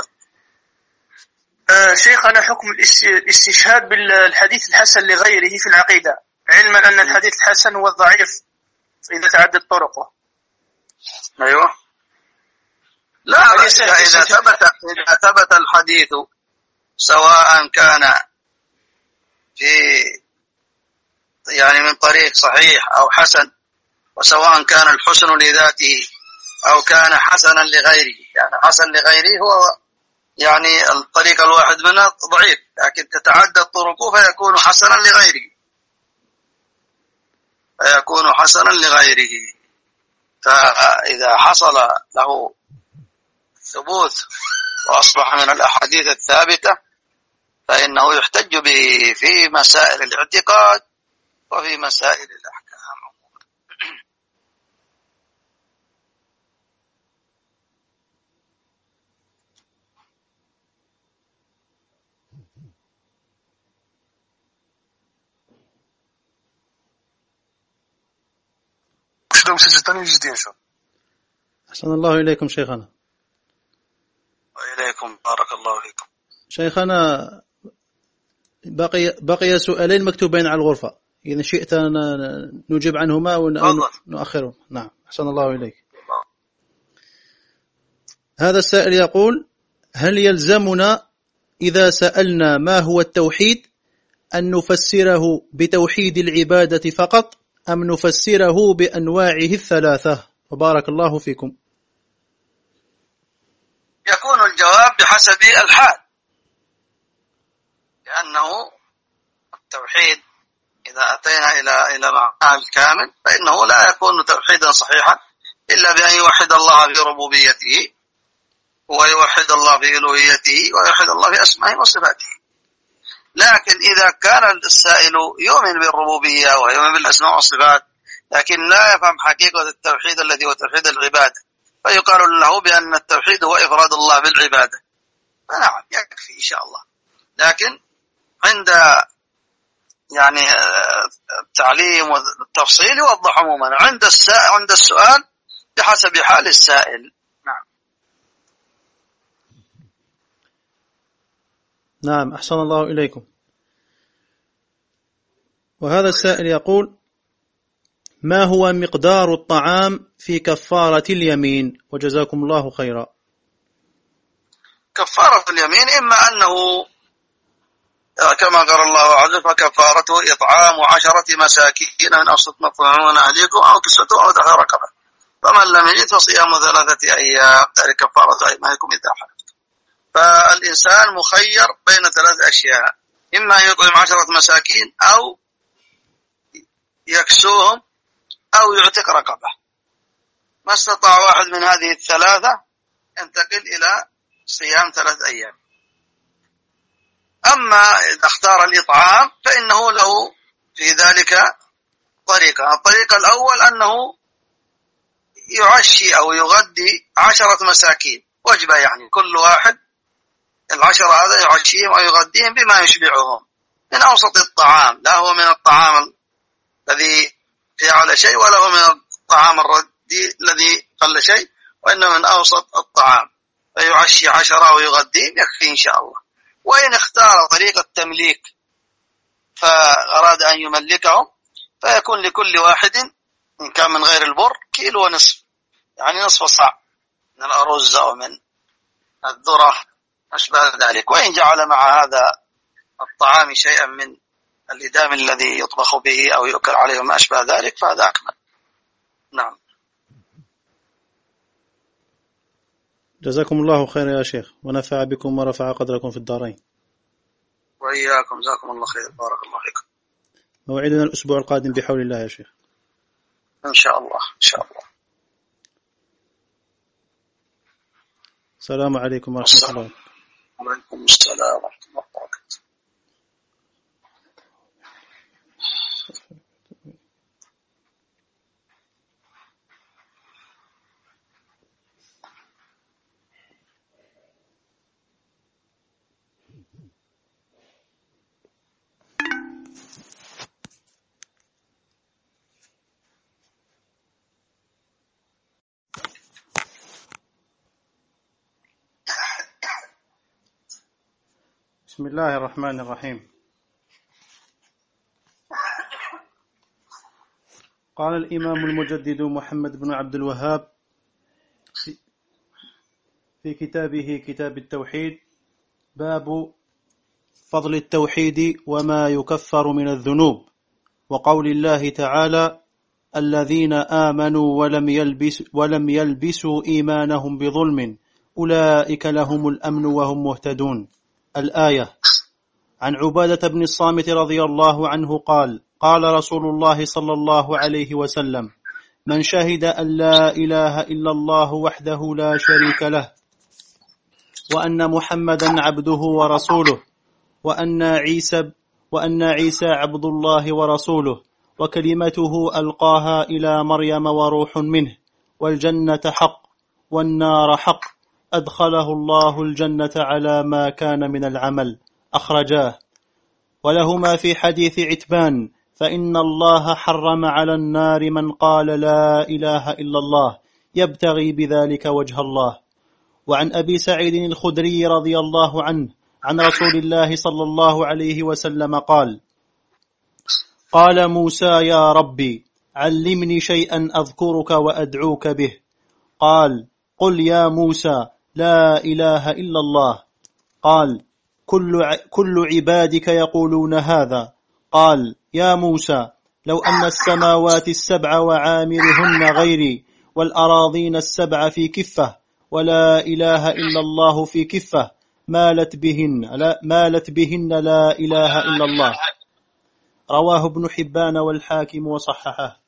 شيخنا حكم الاستشهاد بالحديث الحسن لغيره في العقيدة، علما أن الحديث الحسن هو الضعيف إذا تعدد طرقه. أيوة. لا، إذا ثبت الحديث سواء كان في يعني من طريق صحيح أو حسن، وسواء كان الحسن لذاته أو كان حسنا لغيره، يعني حسن لغيره هو يعني الطريق الواحد منه ضعيف لكن تتعدد طرقه فيكون حسنا لغيره. فإذا حصل له ثبوت وأصبح من الأحاديث الثابتة فإنه يحتج به في مسائل الاعتقاد وفي مسائل الأحكام. أحسن الله إليكم شيخنا. وإليكم، بارك الله فيكم. شيخنا بقي سؤالين مكتوبين على الغرفة، إذا شئت نجيب عنهما أو نؤخرهم. نعم، أحسن الله إليك. هذا السائل يقول: هل يلزمنا إذا سألنا ما هو التوحيد أن نفسره بتوحيد العبادة فقط أم نفسره بأنواعه الثلاثة؟ وبارك الله فيكم. يكون الجواب بحسب الحال، لأنه التوحيد إذا أتينا إلى معناه الكامل فإنه لا يكون توحيدا صحيحا إلا بأن يوحد الله في ربوبيته ويوحد الله في ألوهيته ويوحد الله في أسمائه وصفاته. لكن إذا كان السائل يؤمن بالربوبية ويؤمن بالأسماء والصفات لكن لا يفهم حقيقة التوحيد الذي هو توحيد العبادة، فيقال له بأن التوحيد هو إفراد الله بالعبادة، فنعم يكفي إن شاء الله. لكن عند يعني التعليم والتفصيل يوضح عموما، عند السؤال بحسب حال السائل. نعم، أحسن الله إليكم. وهذا السائل يقول: ما هو مقدار الطعام في كفارة اليمين؟ وجزاكم الله خيرا. كفارة اليمين إما أنه كما قال الله عز وجل: فكفارته إطعام 10 مساكين من أوسط ما تطعمون أهليكم أو كسوتهم أو تحرير رقبة، فمن لم يجد فصيام 3 أيام، ذلك كفارة أيمانكم إذا حلفتم. فالإنسان مخير بين 3 أشياء: إما أن يطعم 10 مساكين أو يكسوهم أو يعتق رقبة. ما استطاع واحد من هذه الثلاثة ينتقل إلى صيام 3 أيام. أما إذا اختار الإطعام فإنه له في ذلك طريقة. الطريقة الأول أنه يعشي أو يغدي 10 مساكين وجبة، يعني كل واحد 10 هذا يعشيهم أو يغديهم بما يشبعهم من أوسط الطعام، لا هو من الطعام الذي فيه على شيء ولا هو من الطعام الردي الذي قل شيء، وإنه من أوسط الطعام، فيعشي 10 ويغديهم يكفي إن شاء الله. وإن اختار طريقة تمليك فأراد أن يملكهم فيكون لكل واحد إن كان من غير البر كيلو ونصف، يعني نصف صاع من الأرز أو من الذرة أشبه ذلك. وإن جعل مع هذا الطعام شيئا من الإدام الذي يطبخ به أو يؤكل عليه ما أشبه ذلك فهذا أكمل. نعم. جزاكم الله خير يا شيخ، ونفع بكم ورفع قدركم في الدارين. وإياكم، جزاكم الله خير، بارك الله فيكم. موعدنا الأسبوع القادم بحول الله يا شيخ. إن شاء الله إن شاء الله. السلام عليكم ورحمة الله. وعليكم السلام ورحمة الله وبركاته. بسم الله الرحمن الرحيم. قال الإمام المجدد محمد بن عبد الوهاب في كتابه كتاب التوحيد: باب فضل التوحيد وما يكفر من الذنوب، وقول الله تعالى: الذين آمنوا ولم يلبسوا إيمانهم بظلم أولئك لهم الأمن وهم مهتدون. الآية. عن عبادة بن الصامت رضي الله عنه قال: قال رسول الله صلى الله عليه وسلم: من شهد أن لا إله إلا الله وحده لا شريك له، وأن محمدا عبده ورسوله، وأن عيسى عبد الله ورسوله، وكلمته ألقاها إلى مريم وروح منه، والجنة حق والنار حق، أدخله الله الجنة على ما كان من العمل. أخرجاه. ولهما في حديث عتبان: فإن الله حرم على النار من قال لا إله إلا الله يبتغي بذلك وجه الله. وعن أبي سعيد الخدري رضي الله عنه عن رسول الله صلى الله عليه وسلم قال: قال موسى: يا ربي علمني شيئا أذكرك وأدعوك به. قال: قل يا موسى: لا إله إلا الله. قال: كل عبادك يقولون هذا. قال: يا موسى: لو أن السماوات السبع وعامرهن غيري، والأراضين السبع في كفة، ولا إله إلا الله في كفة، مالت بهن لا إله إلا الله. رواه ابن حبان والحاكم وصححه.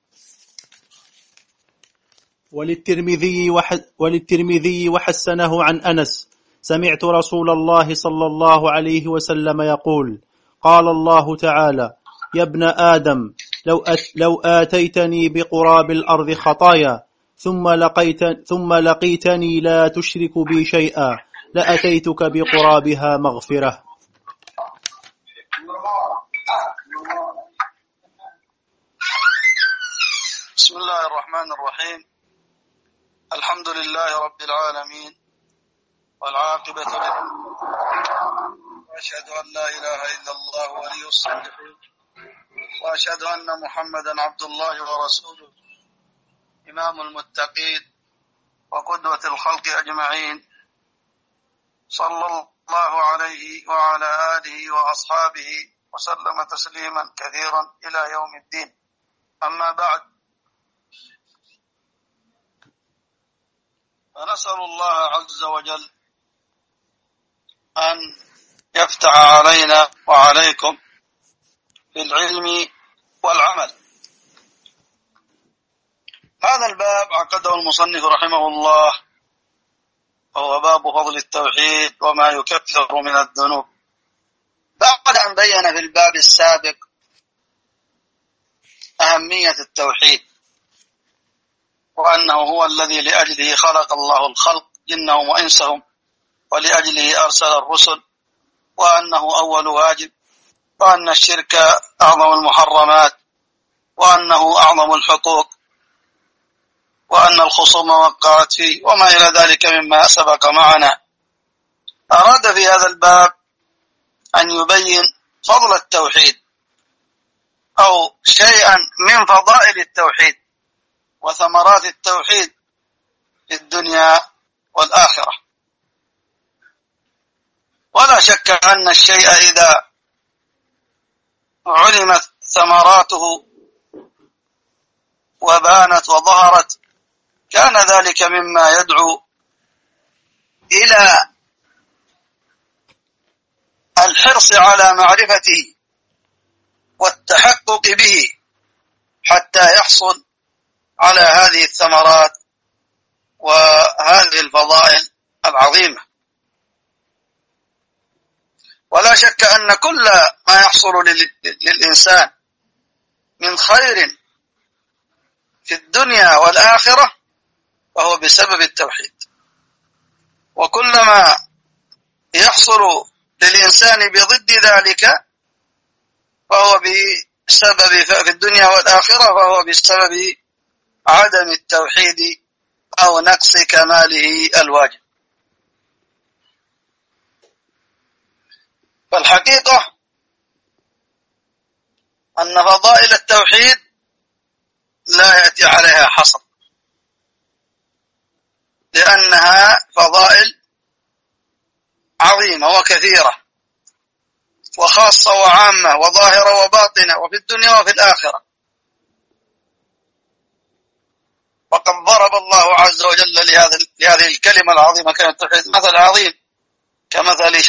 وللترمذي وحسنه عن أنس: سمعت رسول الله صلى الله عليه وسلم يقول: قال الله تعالى: يا ابن آدم لو آتيتني بقراب الأرض خطايا ثم لقيتني لا تشرك بي شيئا لأتيتك بقرابها مغفرة. بسم الله الرحمن الرحيم. الحمد لله رب العالمين، والعاقبة وأشهد أن لا إله إلا الله ولي الصالحين، وأشهد أن محمدا عبد الله ورسوله، إمام المتقين وقدوة الخلق أجمعين، صلى الله عليه وعلى آله وأصحابه وسلم تسليما كثيرا إلى يوم الدين. أما بعد، فنسأل الله عز وجل أن يفتح علينا وعليكم في العلم والعمل. هذا الباب عقده المصنف رحمه الله، وهو باب فضل التوحيد وما يكفر من الذنوب. بعد أن بين في الباب السابق أهمية التوحيد، وأنه هو الذي لأجله خلق الله الخلق جنهم وإنسهم، ولأجله أرسل الرسل، وأنه أول واجب، وأن الشرك أعظم المحرمات، وأنه أعظم الحقوق، وأن الخصوم وقعت فيه، وما إلى ذلك مما سبق معنا. أراد في هذا الباب أن يبين فضل التوحيد أو شيئا من فضائل التوحيد وثمرات التوحيد في الدنيا والآخرة. ولا شك أن الشيء إذا علمت ثمراته وبانت وظهرت كان ذلك مما يدعو إلى الحرص على معرفته والتحقق به حتى يحصل على هذه الثمرات وهذه الفضائل العظيمة. ولا شك أن كل ما يحصل للإنسان من خير في الدنيا والآخرة فهو بسبب التوحيد، وكل ما يحصل للإنسان بضد ذلك فهو بسبب في الدنيا والآخرة فهو بسبب عدم التوحيد أو نقص كماله الواجب. فالحقيقة أن فضائل التوحيد لا يأتي عليها حصر، لأنها فضائل عظيمة وكثيرة وخاصة وعامة وظاهرة وباطنة وفي الدنيا وفي الآخرة. وقد ضرب الله عز وجل لهذه الكلمة العظيمة كلمة التوحيد مثل عظيم كمثل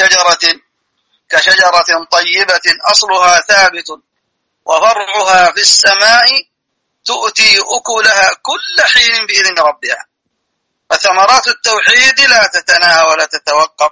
كشجرة طيبة أصلها ثابت وفرعها في السماء تؤتي أكلها كل حين بإذن ربها. فثمرات التوحيد لا تتناهى ولا تتوقف،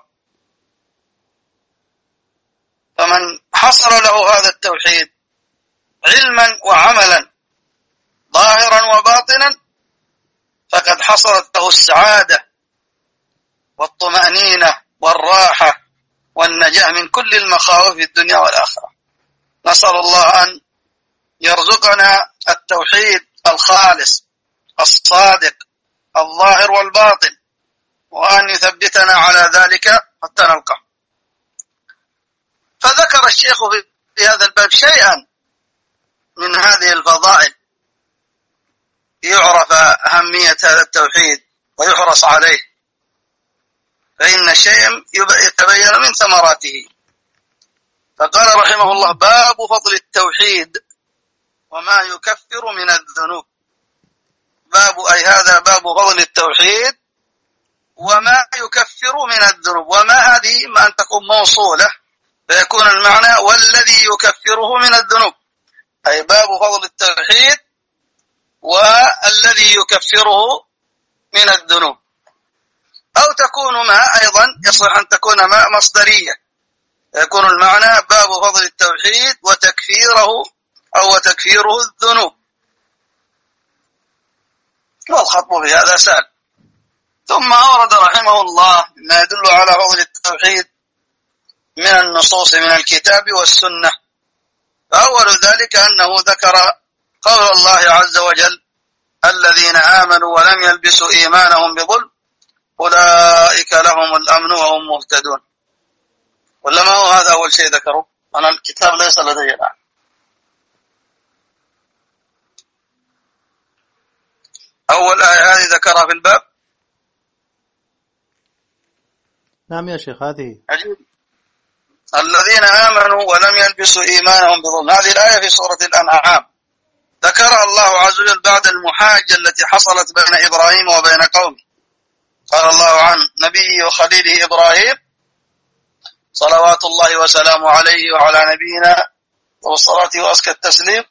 فمن حصل له هذا التوحيد علما وعملا ظاهرا وباطنا فقد حصلت له السعادة والطمأنينة والراحة والنجاة من كل المخاوف في الدنيا والآخرة. نسأل الله أن يرزقنا التوحيد الخالص الصادق الظاهر والباطن، وأن يثبتنا على ذلك حتى نلقاه. فذكر الشيخ في هذا الباب شيئا من هذه الفضائل يعرف أهمية هذا التوحيد ويحرص عليه، فإن الشيء يتبين من ثمراته. فقال رحمه الله: باب فضل التوحيد وما يكفر من الذنوب. هذا باب فضل التوحيد وما يكفر من الذنوب. وما هذه ما أن تكون موصولة فيكون المعنى والذي يكفره من الذنوب، أي باب فضل التوحيد والذي يكفره من الذنوب. أو تكون ما أيضا يصح أن تكون ما مصدرية، يكون المعنى باب فضل التوحيد وتكفيره الذنوب، والخطب في هذا سهل. ثم أورد رحمه الله ما يدل على فضل التوحيد من النصوص من الكتاب والسنة. فأول ذلك أنه ذكر قول الله عز وجل: الذين آمنوا ولم يلبسوا إيمانهم بظلم أولئك لهم الأمن وهم مهتدون. ولا ما هو هذا أول شيء ذكره؟ أنا الكتاب ليس لدي الآن. أول آية هذه ذكرها في الباب. نعم يا شيخ، هذه عجيب. الذين آمنوا ولم يلبسوا إيمانهم بظلم، هذه الآية في سورة الأنعام ذكرها الله عز وجل بعد المحاجة التي حصلت بين إبراهيم وبين قومه. قال الله عن نبيه وخليله إبراهيم صلوات الله وسلامه عليه وعلى نبينا والصلاة وأزكى التسليم: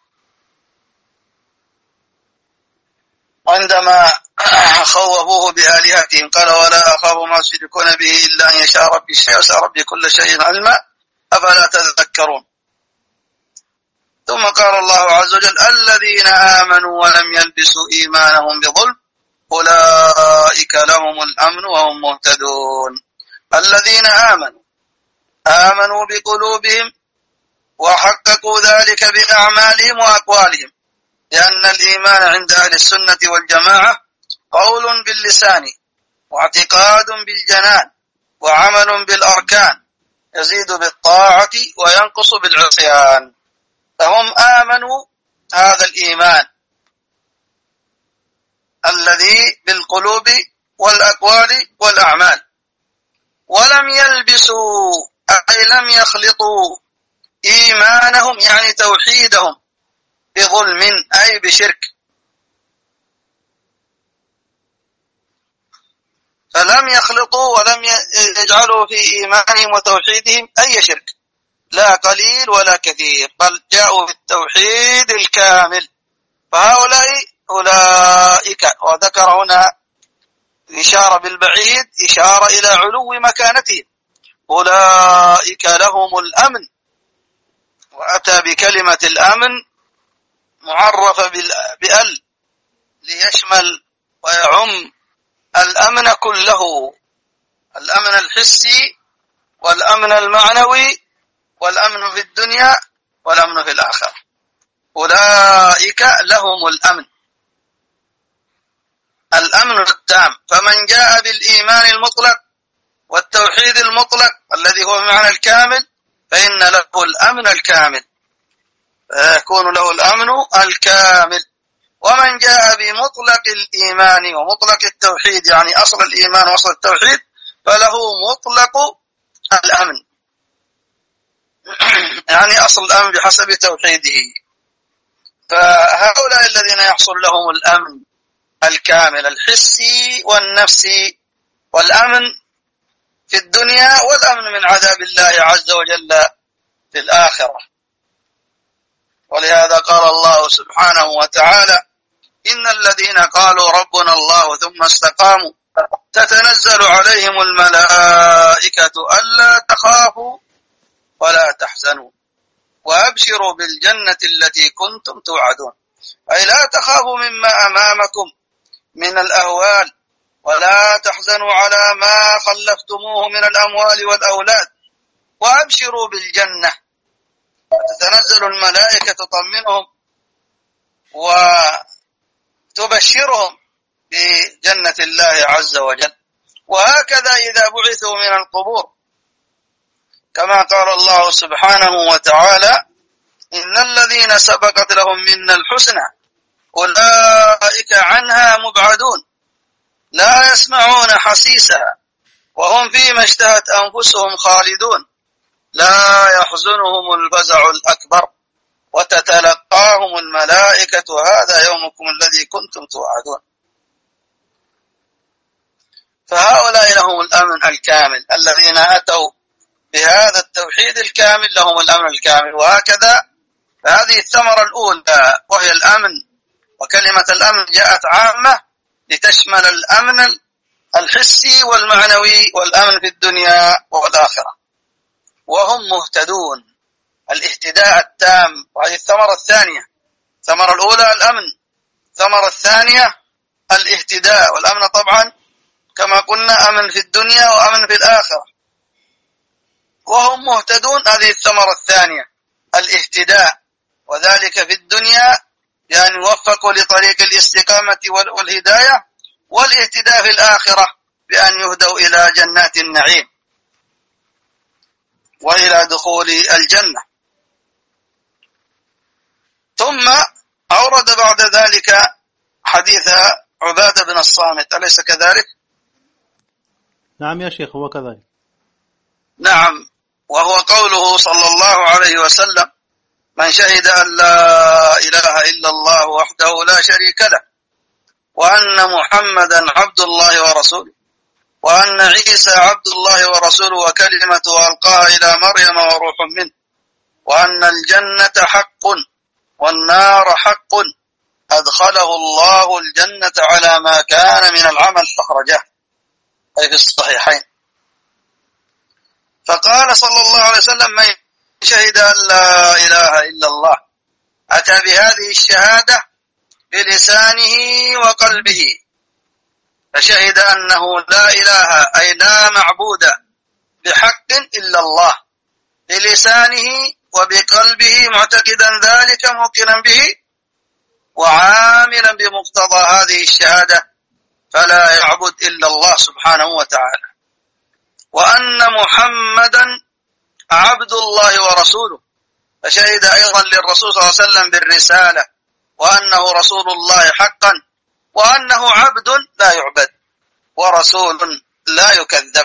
عندما خوفوه بآلهتهم قال: ولا أخاف ما تشركون به إلا أن يشاء ربي شيئا وسع ربي كل شيء علما أفلا تذكرون. ثم قال الله عز وجل الذين آمنوا ولم يلبسوا إيمانهم بظلم أولئك لهم الأمن وهم مهتدون. الذين آمنوا بقلوبهم وحققوا ذلك بأعمالهم وأقوالهم، لأن الإيمان عند أهل السنة والجماعة قول باللسان واعتقاد بالجنان وعمل بالأركان، يزيد بالطاعة وينقص بالعصيان. فهم آمنوا هذا الإيمان الذي بالقلوب والأقوال والأعمال، ولم يلبسوا أي لم يخلطوا إيمانهم يعني توحيدهم بظلم أي بشرك، فلم يخلطوا ولم يجعلوا في إيمانهم وتوحيدهم أي شرك، لا قليل ولا كثير، بل جاءوا بالتوحيد الكامل. فهؤلاء أولئك، وذكر هنا إشارة بالبعيد إشارة إلى علو مكانتهم، أولئك لهم الأمن، وأتى بكلمة الأمن معرفة بأل ليشمل ويعم الأمن كله، الأمن الحسي والأمن المعنوي والأمن في الدنيا والأمن في الآخرة. أولئك لهم الأمن التام. فمن جاء بالإيمان المطلق والتوحيد المطلق الذي هو بمعنى الكامل فإن له الأمن الكامل، يكون له الأمن الكامل. ومن جاء بمطلق الإيمان ومطلق التوحيد يعني أصل الإيمان وأصل التوحيد فله مطلق الأمن يعني أصل الأمن بحسب توحيده. فهؤلاء الذين يحصل لهم الأمن الكامل الحسي والنفسي والأمن في الدنيا والأمن من عذاب الله عز وجل في الآخرة. ولهذا قال الله سبحانه وتعالى إن الذين قالوا ربنا الله ثم استقاموا تتنزل عليهم الملائكة ألا تخافوا ولا تحزنوا وأبشروا بالجنة التي كنتم توعدون، أي لا تخافوا مما أمامكم من الأهوال ولا تحزنوا على ما خلفتموه من الأموال والأولاد، وأبشروا بالجنة. تتنزل الملائكة تطمنهم وتبشرهم بجنة الله عز وجل. وهكذا إذا بعثوا من القبور كما قال الله سبحانه وتعالى إن الذين سبقت لهم منا الحسنى أولئك عنها مبعدون لا يسمعون حسيسها وهم فيما اشتهت أنفسهم خالدون لا يحزنهم الفزع الأكبر وتتلقاهم الملائكة هذا يومكم الذي كنتم توعدون. فهؤلاء لهم الأمن الكامل، الذين أتوا بهذا التوحيد الكامل لهم الأمن الكامل. وهكذا فهذه الثمرة الأولى وهي الأمن، وكلمة الأمن جاءت عامة لتشمل الأمن الحسي والمعنوي والأمن في الدنيا والآخرة، وهم مهتدون الاهتداء التام. وهذه الثمرة الثانية، الثمرة الأولى الأمن، الثمرة الثانية الاهتداء. والأمن طبعا كما قلنا أمن في الدنيا وأمن في الآخرة، وهم مهتدون هذه الثمرة الثانية الاهتداء، وذلك في الدنيا يعني يوفقوا لطريق الاستقامة والهداية، والاهتداء في الآخرة بأن يهدوا إلى جنات النعيم وإلى دخول الجنة. ثم أورد بعد ذلك حديث عبادة بن الصامت، أليس كذلك؟ نعم يا شيخ هو كذلك. نعم، وهو قوله صلى الله عليه وسلم من شهد أن لا إله إلا الله وحده لا شريك له وأن محمدا عبد الله ورسوله وأن عيسى عبد الله ورسوله وكلمته ألقاها إلى مريم وروح منه وأن الجنة حق والنار حق أدخله الله الجنة على ما كان من العمل أخرجه أي في الصحيحين. فقال صلى الله عليه وسلم من شهد أن لا إله إلا الله أتى بهذه الشهادة بلسانه وقلبه، فشهد أنه لا إله أي لا معبود بحق إلا الله بلسانه وبقلبه، معتقدا ذلك موقنا به وعاملا بمقتضى هذه الشهادة، فلا يعبد إلا الله سبحانه وتعالى، وأن محمدا عبد الله ورسوله، فشهد أيضا للرسول صلى الله عليه وسلم بالرسالة وأنه رسول الله حقا، وأنه عبد لا يعبد ورسول لا يكذب.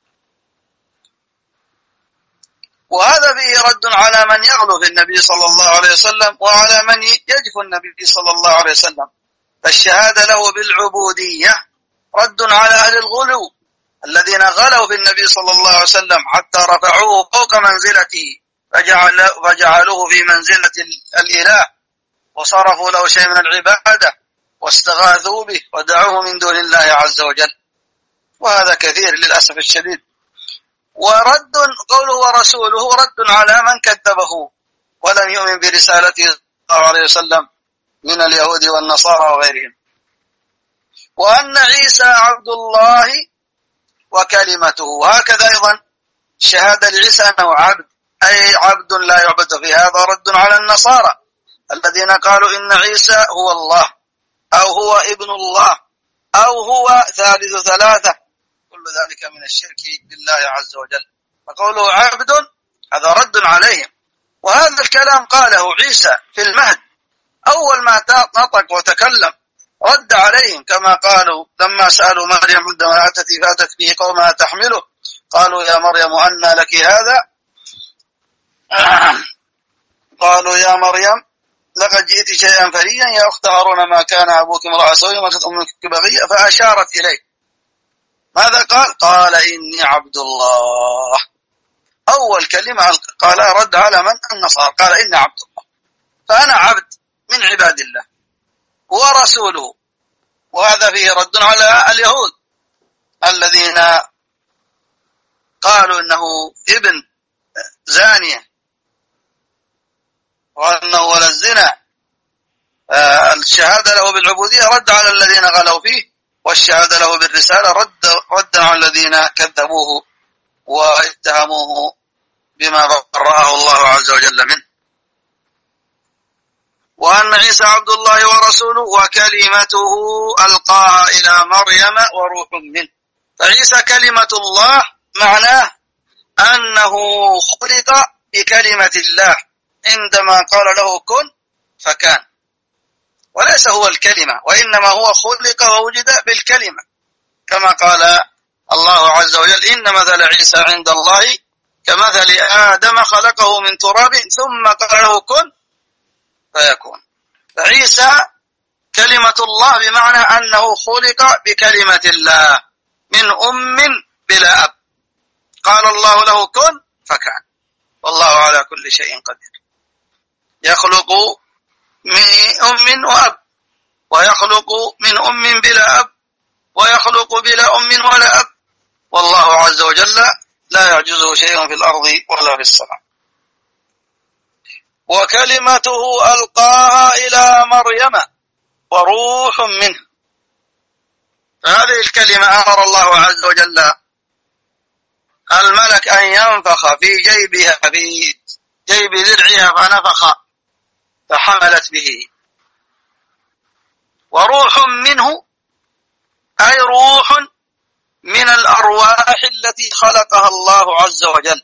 وهذا فيه رد على من يغلو في النبي صلى الله عليه وسلم وعلى من يجف النبي صلى الله عليه وسلم، فالشهادة له بالعبودية رد على أهل الغلو الذين غلوا في النبي صلى الله عليه وسلم حتى رفعوه فوق منزلته فجعلوه في منزلة الإله وصرفوا له شيء من العبادة واستغاثوا به ودعوه من دون الله عز وجل، وهذا كثير للأسف الشديد. ورد قوله ورسوله رد على من كذبه ولم يؤمن برسالته صلى الله عليه وسلم من اليهود والنصارى وغيرهم. وأن عيسى عبد الله وكلمته، هكذا أيضا شهادة لعيسى أنه عبد، أي عبد لا يعبد، في هذا رد على النصارى الذين قالوا إن عيسى هو الله أو هو ابن الله أو هو ثالث ثلاثة، كل ذلك من الشرك بالله عز وجل، فقوله عبد هذا رد عليهم. وهذا الكلام قاله عيسى في المهد أول ما نطق وتكلم، رد عليهم كما قالوا لما سألوا مريم عندما أتت فاتت به قومها تحمله، قالوا يا مريم أنى لك هذا، قالوا يا مريم لقد جئت شيئا فريا يا أخت هارون ما كان أبوك امرأ سوء وما كانت أمك بغيا، فأشارت إليه. ماذا قال؟ قال إني عبد الله. أول كلمة قالها رد على من؟ النصارى، قال إني عبد الله، فأنا عبد من عباد الله ورسوله. وهذا فيه رد على اليهود الذين قالوا إنه ابن زانية وأنه ولا الزنا. الشهادة له بالعبودية رد على الذين غلوا فيه، والشهادة له بالرسالة رد على الذين كذبوه واتهموه بما برأه الله عز وجل منه. وأن عيسى عبد الله ورسوله وكلمته ألقاها إلى مريم وروح منه، فعيسى كلمة الله معناه أنه خلق بكلمة الله عندما قال له كن فكان، وليس هو الكلمة، وإنما هو خلق ووجد بالكلمة، كما قال الله عز وجل إن مثل عيسى عند الله كمثل آدم خلقه من تراب ثم قال له كن فيكون. فعيسى كلمة الله بمعنى أنه خلق بكلمة الله من أم بلا أب، قال الله له كن فكان، والله على كل شيء قدير. يخلق من أم وأب، ويخلق من أم بلا أب، ويخلق بلا أم ولا أب، والله عز وجل لا يعجزه شيء في الأرض ولا في السماء. وكلمته ألقاها إلى مريم وروح منه، فهذه الكلمة أمر الله عز وجل الملك أن ينفخ في جيبها في جيب درعها فنفخ فحملت به. وروح منه أي روح من الأرواح التي خلقها الله عز وجل،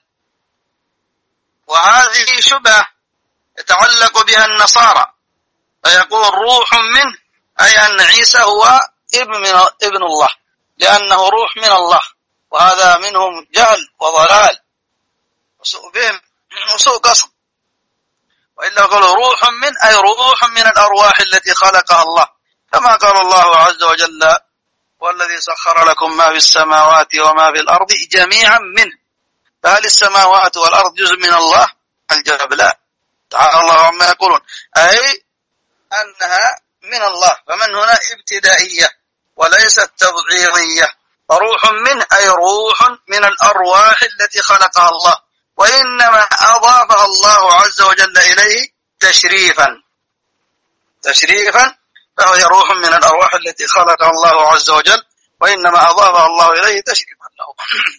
وهذه شبهة يتعلق بها النصارى، فيقول روح منه أي أن عيسى هو ابن الله لأنه روح من الله، وهذا منهم جهل وضلال وسوء فهم وسوء قصد. وإلا يقول روح من أي روح من الأرواح التي خلقها الله، كما قال الله عز وجل والذي سخر لكم ما في السماوات وما في الأرض جميعا منه، فهل السماوات والأرض جزء من الله؟ الجواب لا، تعالى الله عما يقولون، أي أنها من الله، فمن هنا ابتدائية وليست تبعيضية. فروح منه أي روح من الأرواح التي خلقها الله، وإنما أضافها الله عز وجل إليه تشريفا تشريفا، فهي روح من الأرواح التي خلقها الله عز وجل، وإنما أضافها الله إليه تشريفا له.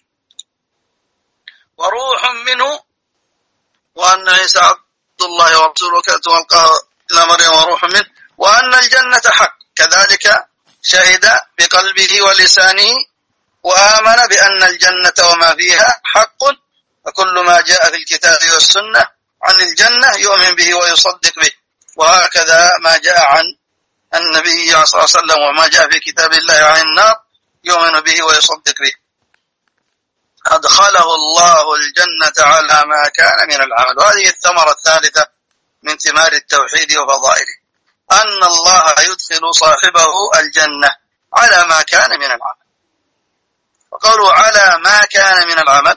وروح منه، وأن عيسى عبد الله ورسوله كلمة ألقاها إلى مريم وروح منه، وأن الجنة حق، كذلك شهد بقلبه ولسانه وآمن بأن الجنة وما فيها حق، وكل ما جاء في الكتاب والسنة عن الجنة يؤمن به ويصدق به، وهكذا ما جاء عن النبي صلى الله عليه وسلم وما جاء في كتاب الله عن النار يؤمن به ويصدق به. أدخله الله الجنة على ما كان من العمل. وهذه الثمرة الثالثة من ثمار التوحيد وفضائله، أن الله يدخل صاحبه الجنة على ما كان من العمل. وقالوا على ما كان من العمل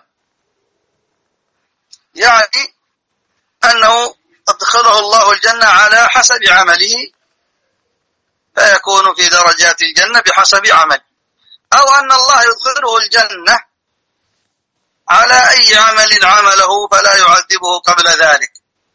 يعني أنه أدخله الله الجنة على حسب عمله، فيكون في درجات الجنة بحسب عمله، أو أن الله يدخله الجنة على أي عمل عمله فلا يعذبه قبل ذلك،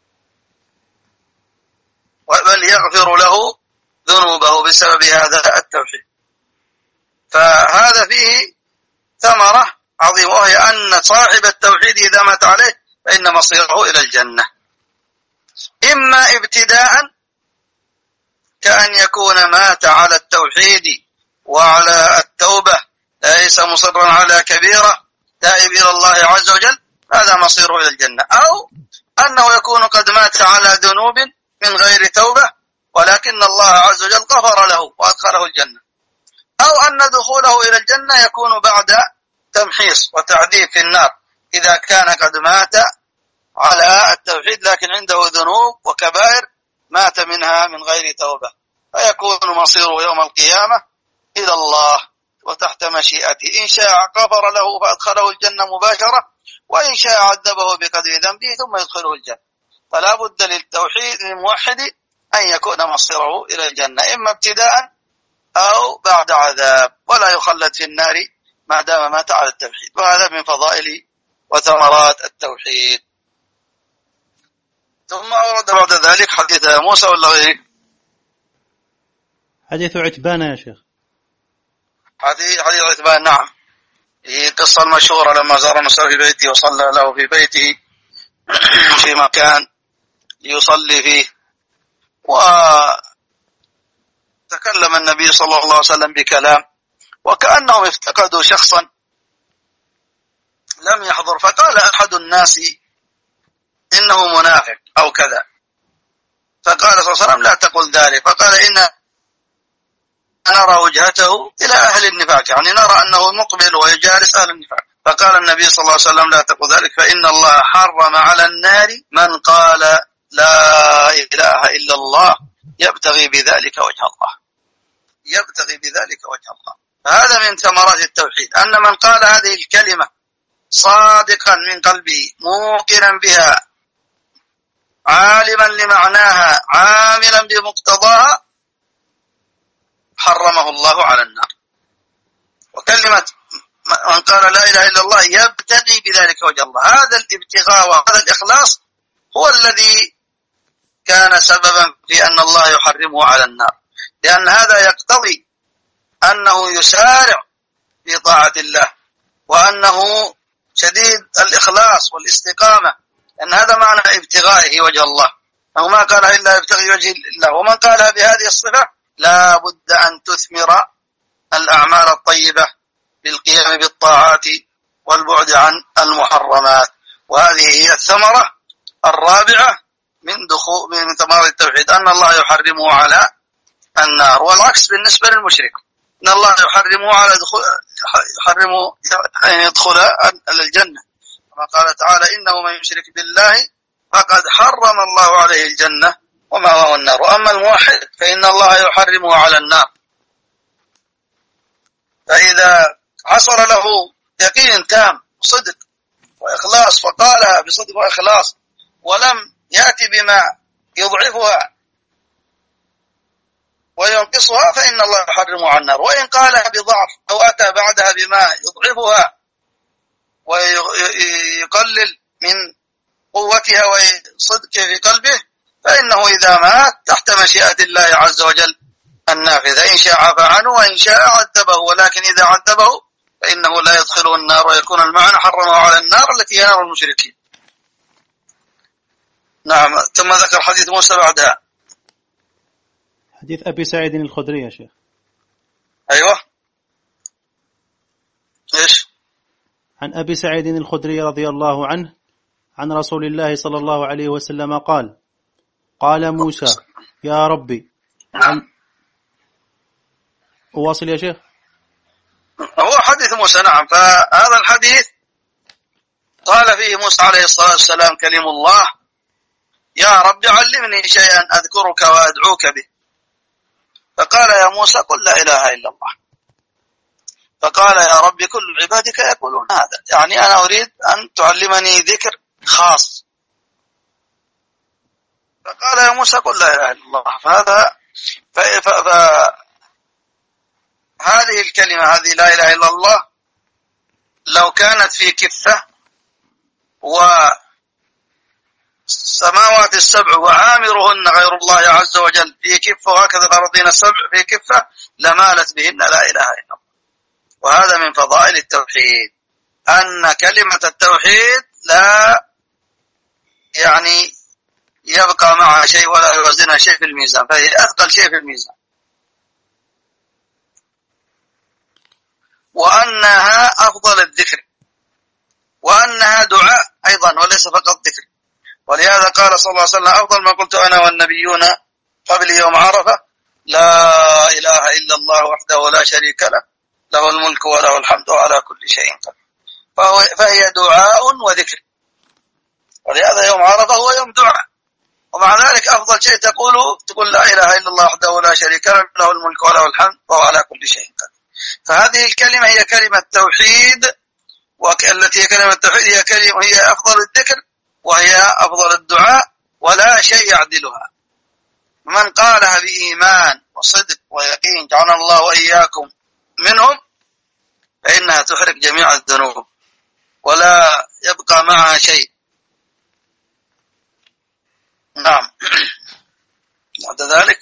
بل يغفر له ذنوبه بسبب هذا التوحيد. فهذا فيه ثمرة عظيمة، وهي أن صاحب التوحيد إذا مات عليه فإن مصيره إلى الجنة، إما ابتداء كأن يكون مات على التوحيد وعلى التوبة ليس مصرا على كبيرة تائب إلى الله عز وجل، هذا مصيره إلى الجنة، أو أنه يكون قد مات على ذنوب من غير توبة ولكن الله عز وجل غفر له وأدخله الجنة، أو أن دخوله إلى الجنة يكون بعد تمحيص وتعذيب في النار إذا كان قد مات على التوحيد لكن عنده ذنوب وكبائر مات منها من غير توبة، فيكون مصيره يوم القيامة إلى الله وتحت مشيئته، إن شاء غفر له فأدخله الجنة مباشرة، وإن شاء عذبه بقدر ذنبه ثم يدخله الجنة. فلا بد للتوحيد للموحد أن يكون مصيره إلى الجنة إما ابتداء أو بعد عذاب، ولا يخلد في النار ما دام مات على التوحيد. وهذا من فضائل وثمرات التوحيد. ثم أورد بعد ذلك حديث موسى ولا غيره؟ حديث عتبان يا شيخ. حديث عتبان، نعم، هي قصة المشهورة لما زار موسى في بيته وصلى له في بيته في مكان يصلي فيه، وتكلم النبي صلى الله عليه وسلم بكلام وكأنهم افتقدوا شخصا لم يحضر، فقال أحد الناس إنه منافق أو كذا، فقال صلى الله عليه وسلم لا تقل ذلك، فقال إن نرى وجهته إلى أهل النفاق، يعني نرى أنه مقبل ويجالس أهل النفاق. فقال النبي صلى الله عليه وسلم لا تقل ذلك، فإن الله حرم على النار من قال لا إله إلا الله يبتغي بذلك وجه الله، يبتغي بذلك وجه الله. فهذا من ثمرات التوحيد، أن من قال هذه الكلمة صادقا من قلبه موقنا بها عالما لمعناها عاملا بمقتضاها حرمه الله على النار. وكلمة من قال لا إله إلا الله يبتغي بذلك وجه الله، هذا الابتغاء وهذا الإخلاص هو الذي كان سببا في أن الله يحرمه على النار، لأن هذا يقتضي أنه يسارع في طاعة الله، وأنه شديد الإخلاص والاستقامة، لأن هذا معنى ابتغائه وجه الله، أو ما قال إلا يبتغي وجه الله. ومن قالها بهذه الصفة لا بد أن تثمر الأعمال الطيبة بالقيام بالطاعات والبعد عن المحرمات. وهذه هي الثمرة الرابعة من ثمار التوحيد، أن الله يحرمه على النار. والعكس بالنسبة للمشرك، إن الله يحرمه على يحرمه أن يدخل الجنة، كما قال تعالى إنه من يشرك بالله فقد حرم الله عليه الجنة وما هو النار. وأما الموحد فإن الله يحرمه على النار. فإذا حصل له يقين تام وصدق وإخلاص فقالها بصدق وإخلاص ولم يأتي بما يضعفها وينقصها فإن الله يحرمه على النار. وإن قالها بضعف أو أتى بعدها بما يضعفها ويقلل من قوتها وصدقه في قلبه فإنه إذا مات تحت مشيئة الله عز وجل النافذة، إن شاء عفى عنه وإن شاء عذبه، ولكن إذا عذبه فإنه لا يدخله النار، ويكون المعنى حرمه على النار التي هي نار المشركين. نعم. ثم ذكر حديث موسى بعدها، حديث أبي سعيد الخدري يا شيخ. أيوة. إيش؟ عن أبي سعيد الخدري رضي الله عنه عن رسول الله صلى الله عليه وسلم قال: قال موسى: يا ربي. أواصل يا شيخ؟ هو حديث موسى. نعم. فهذا الحديث قال فيه موسى عليه الصلاة والسلام كلم الله: يا رب علمني شيئا أذكرك وأدعوك به. فقال يا موسى: قل لا إله إلا الله. فقال يا رب كل عبادك يقولون هذا، يعني أنا أريد أن تعلمني ذكر خاص. فقال يا موسى: قل لا إله إلا الله. هذه الكلمة، هذه لا إله إلا الله، لو كانت في كفة والسماوات السبع وعامرهن غير الله عز وجل في كفة، وهكذا الأرضين السبع في كفة، لمالت بهن لا إله إلا الله. وهذا من فضائل التوحيد، أن كلمة التوحيد لا يعني يبقى معها شيء ولا يوزنها شيء في الميزان، فهي أثقل شيء في الميزان. وأنها أفضل الذكر، وأنها دعاء أيضا وليس فقط ذكر. ولهذا قال صلى الله عليه وسلم: أفضل ما قلت أنا والنبيون قبل يوم عرفة لا إله إلا الله وحده لا شريك له، له الملك وله الحمد على كل شيء قدير. فهي دعاء وذكر، ولهذا يوم عرفة هو يوم دعاء. ومع ذلك أفضل شيء تقول لا إله إلا الله وحده لا شريك له، له الملك وله الحمد وهو على كل شيء قدير. فهذه الكلمة هي كلمة توحيد، والتي هي كلمة التوحيد هي أفضل الذكر، وهي أفضل الدعاء، ولا شيء يعدلها. من قالها بإيمان وصدق ويقين جعلنا الله وإياكم منهم، فإنها تحرق جميع الذنوب ولا يبقى معها شيء. نعم. بعد ذلك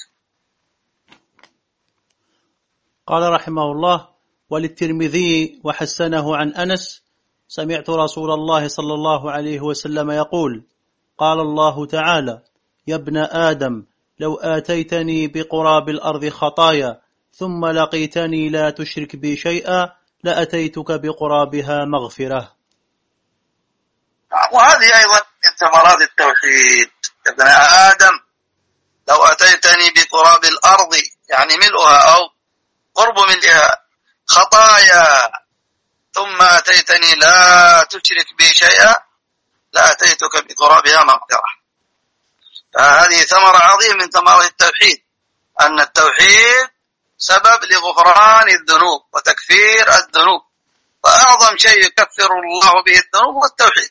قال رحمه الله: وللترمذي وحسنه عن أنس: سمعت رسول الله صلى الله عليه وسلم يقول: قال الله تعالى: يا ابن آدم لو آتيتني بقراب الأرض خطايا ثم لقيتني لا تشرك بي شيئا لأتيتك بقرابها مغفرة. وهذه أيضا من ثمرات التوحيد. يا ابن آدم لو أتيتني بقراب الأرض، يعني ملؤها أو قرب ملئها، خطايا ثم أتيتني لا تشرك بي شيئا لأتيتك بقرابها مغفرة. فهذه ثمرة عظيمة من ثمرات التوحيد، أن التوحيد سبب لغفران الذنوب وتكفير الذنوب، فأعظم شيء يكفر الله به الذنوب هو التوحيد،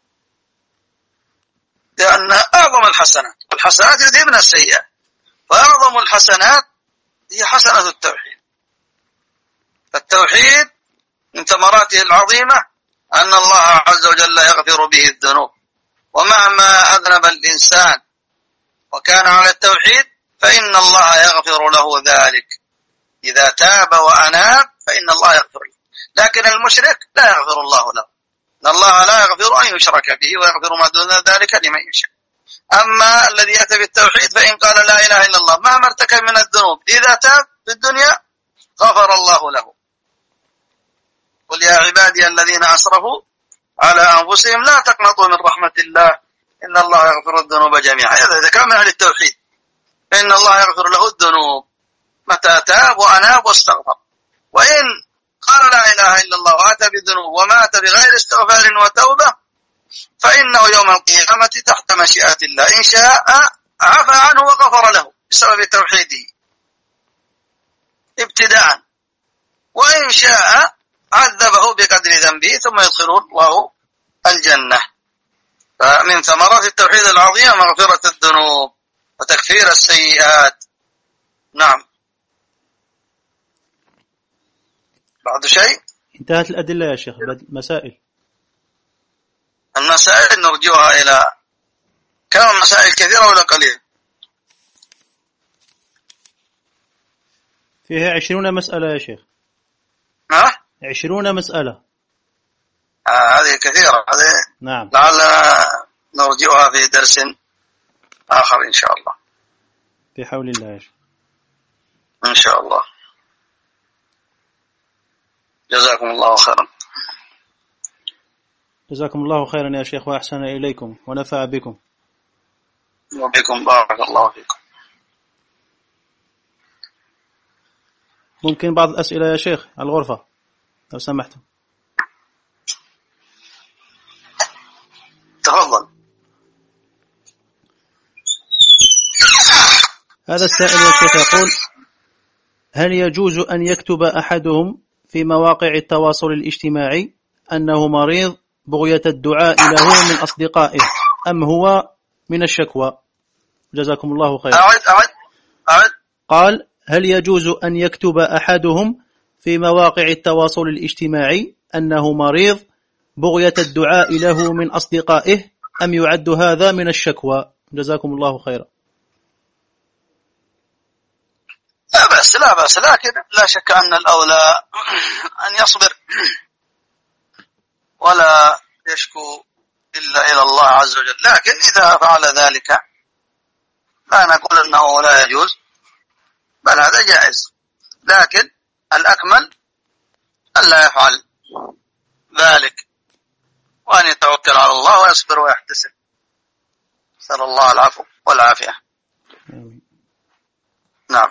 لأن أعظم الحسنات يذهبن السيئات، فأعظم الحسنات هي حسنة التوحيد. فالتوحيد من ثمراته العظيمة أن الله عز وجل يغفر به الذنوب، ومهما أذنب الإنسان وكان على التوحيد فإن الله يغفر له ذلك، إذا تاب وأناب فإن الله يغفر له. لكن المشرك لا يغفر الله له، إن الله لا يغفر أن يشرك به ويغفر ما دون ذلك لمن يشاء. أما الذي يأتي بالتوحيد فإن قال لا إله إلا الله مهما ارتكب من الذنوب إذا تاب في الدنيا غفر الله له. قل يا عبادي الذين أسرفوا على أنفسهم لا تقنطوا من رحمة الله إن الله يغفر الذنوب جميعا. إذا كان من أهل التوحيد فإن الله يغفر له الذنوب متى تاب وأناب واستغفر. وإن قال لا إله إلا الله وأتى بذنوب ومات بغير استغفار وتوبة فإنه يوم القيامة تحت مشيئة الله، إن شاء عفى عنه وغفر له بسبب توحيده ابتداء، وإن شاء عذبه بقدر ذنبه ثم يدخله الله الجنة. فمن ثمرات التوحيد العظيمة مغفرة الذنوب وتكفير السيئات. نعم. بعد شيء؟ انتهت الأدلة يا شيخ. مسائل. المسائل نرجوها إلى كم مسائل كثيرة ولا قليل؟ فيها 20 مسألة يا شيخ. 20 مسألة. هذه كثيرة، هذه نعم. لعلنا نرجئها في درس آخر إن شاء الله. بحول الله يا شيخ. إن شاء الله. جزاكم الله خيرا. جزاكم الله خيرا يا شيخ، وأحسن إليكم ونفع بكم. وبكم بارك الله فيكم. ممكن بعض الأسئلة يا شيخ على الغرفة لو سمحتم. تفضل. هذا السائل يا شيخ يقول: هل يجوز أن يكتب أحدهم في مواقع التواصل الاجتماعي أنه مريض بغية الدعاء له من أصدقائه، أم هو من الشكوى؟ جزاكم الله خيرا. أعد. قال: هل يجوز أن يكتب أحدهم في مواقع التواصل الاجتماعي أنه مريض بغية الدعاء له من أصدقائه، أم يعد هذا من الشكوى؟ جزاكم الله خيرا. لا بأس، لكن لا شك أن الأولى أن يصبر ولا يشكو إلا إلى الله عز وجل. لكن إذا فعل ذلك لا نقول أنه لا يجوز، بل هذا جائز، لكن الأكمل أن لا يفعل ذلك، وأن يتوكل على الله ويصبر ويحتسب. نسأل الله العفو والعافية. نعم.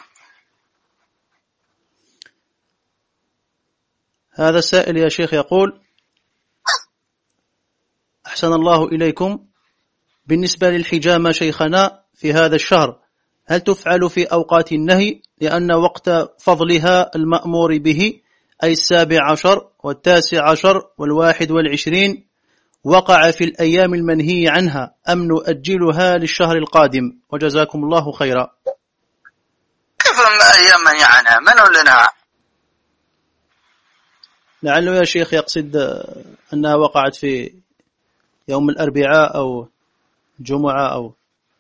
هذا السائل يا شيخ يقول: أحسن الله إليكم، بالنسبة للحجامة شيخنا في هذا الشهر هل تفعل في أوقات النهي؟ لأن وقت فضلها المأمور به أي 17 و19 و21 وقع في الأيام المنهي عنها، أم نؤجلها للشهر القادم؟ وجزاكم الله خيرا. كيف الأيام منهي عنها؟ من لنا؟ لعله يا شيخ يقصد أنها وقعت في يوم الأربعاء أو جمعة أو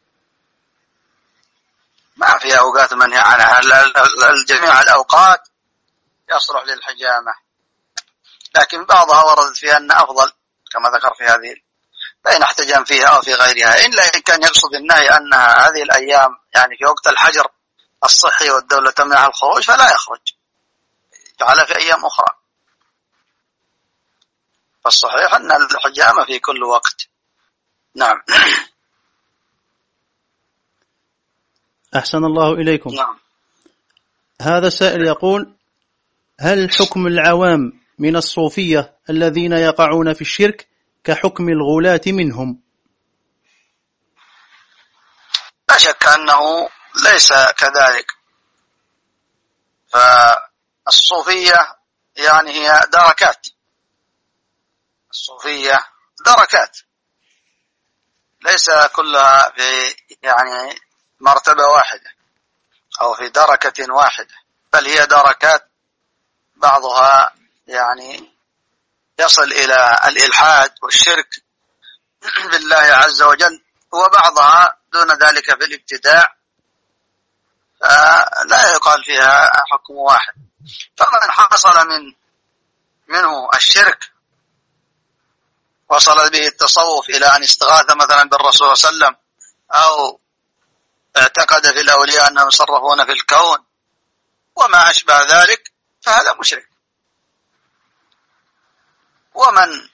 ما في أوقات منهي عنها، الجميع الأوقات يصلح للحجامة، لكن بعضها وردت فيها أن أفضل كما ذكر في هذه، فإن احتجم فيها أو في غيرها. إلا إن كان يقصد النهي أنها هذه الأيام يعني في وقت الحجر الصحي والدولة تمنع الخروج فلا يخرج، جعلها في أيام أخرى. فالصحيح أن الحجامة في كل وقت. نعم. أحسن الله إليكم. نعم. هذا السائل يقول: هل حكم العوام من الصوفية الذين يقعون في الشرك كحكم الغلاة منهم؟ لا شك أنه ليس كذلك، فالصوفية يعني هي دركات، الصوفية دركات، ليس كلها في يعني مرتبة واحدة أو في دركة واحدة، بل هي دركات، بعضها يعني يصل إلى الإلحاد والشرك بالله عز وجل، وبعضها دون ذلك في الابتداع، فلا يقال فيها حكم واحد. فمن حصل منه الشرك وصل به التصوف إلى أن استغاث مثلا بالرسول صلى الله عليه وسلم، أو اعتقد في الأولياء أنهم يصرفون في الكون وما أشبه ذلك، فهذا مشرك. ومن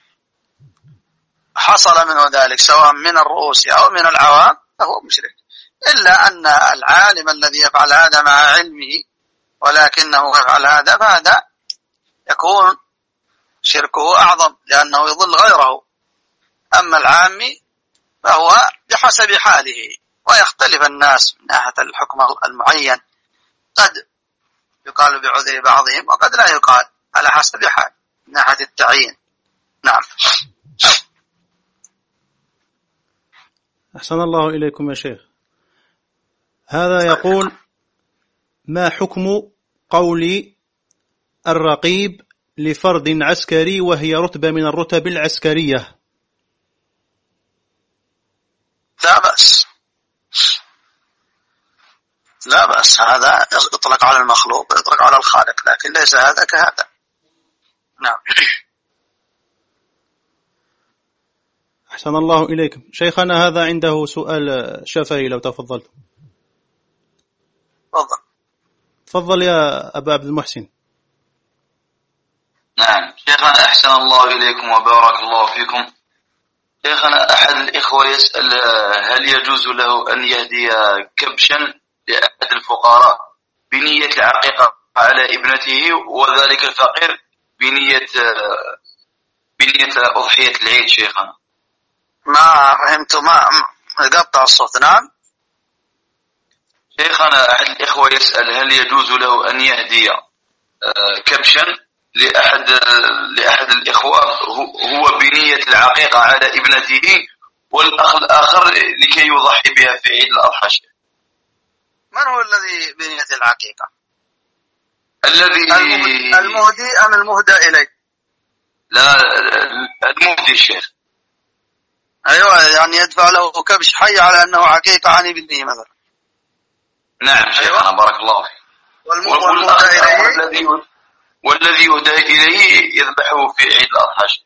حصل منه ذلك سواء من الرؤوس أو من العوام فهو مشرك، إلا أن العالم الذي يفعل هذا مع علمه ولكنه يفعل هذا فهذا يكون شركه أعظم لأنه يضل غيره. أما العامي فهو بحسب حاله، ويختلف الناس من ناحية الحكم المعين، قد يقال بعذر بعضهم وقد لا يقال، على حسب حال من ناحية التعيين. نعم. أحسن الله إليكم يا شيخ. هذا يقول: ما حكم قول الرقيب لفرد عسكري وهي رتبة من الرتب العسكرية؟ لا بأس، لا بأس، هذا يطلق على المخلوق ويطلق على الخالق، لكن ليس هذا كهذا. نعم. أحسن الله إليكم. شيخنا هذا عنده سؤال شفهي لو تفضلت. تفضل يا أبا عبد المحسن. نعم شيخنا أحسن الله إليكم وبارك الله فيكم. شيخنا أحد الإخوة يسأل هل يجوز له أن يهدي كبشا لأحد الفقراء بنية العقيقة على ابنته، وذلك الفقير بنية أضحية العيد؟ شيخنا ما فهمت، ما قطع الصوت. نعم شيخنا أحد الإخوة يسأل هل يجوز له أن يهدي كبشا لأحد الإخوة هو بنية العقيقة على ابنته، والأخ الآخر لكي يضحي بها في عيد الأضحى. من هو الذي بنية العقيقة؟ الذي المهدي أم المهدى إليه؟ لا المهدي الشيخ. أيوة، يعني يدفع له كبش حي على أنه عقيقة عن ابنه مثلا. نعم شيخنا. أيوة. بارك الله فيك. والذي يهدى إليه يذبحه في عيد الأضحى.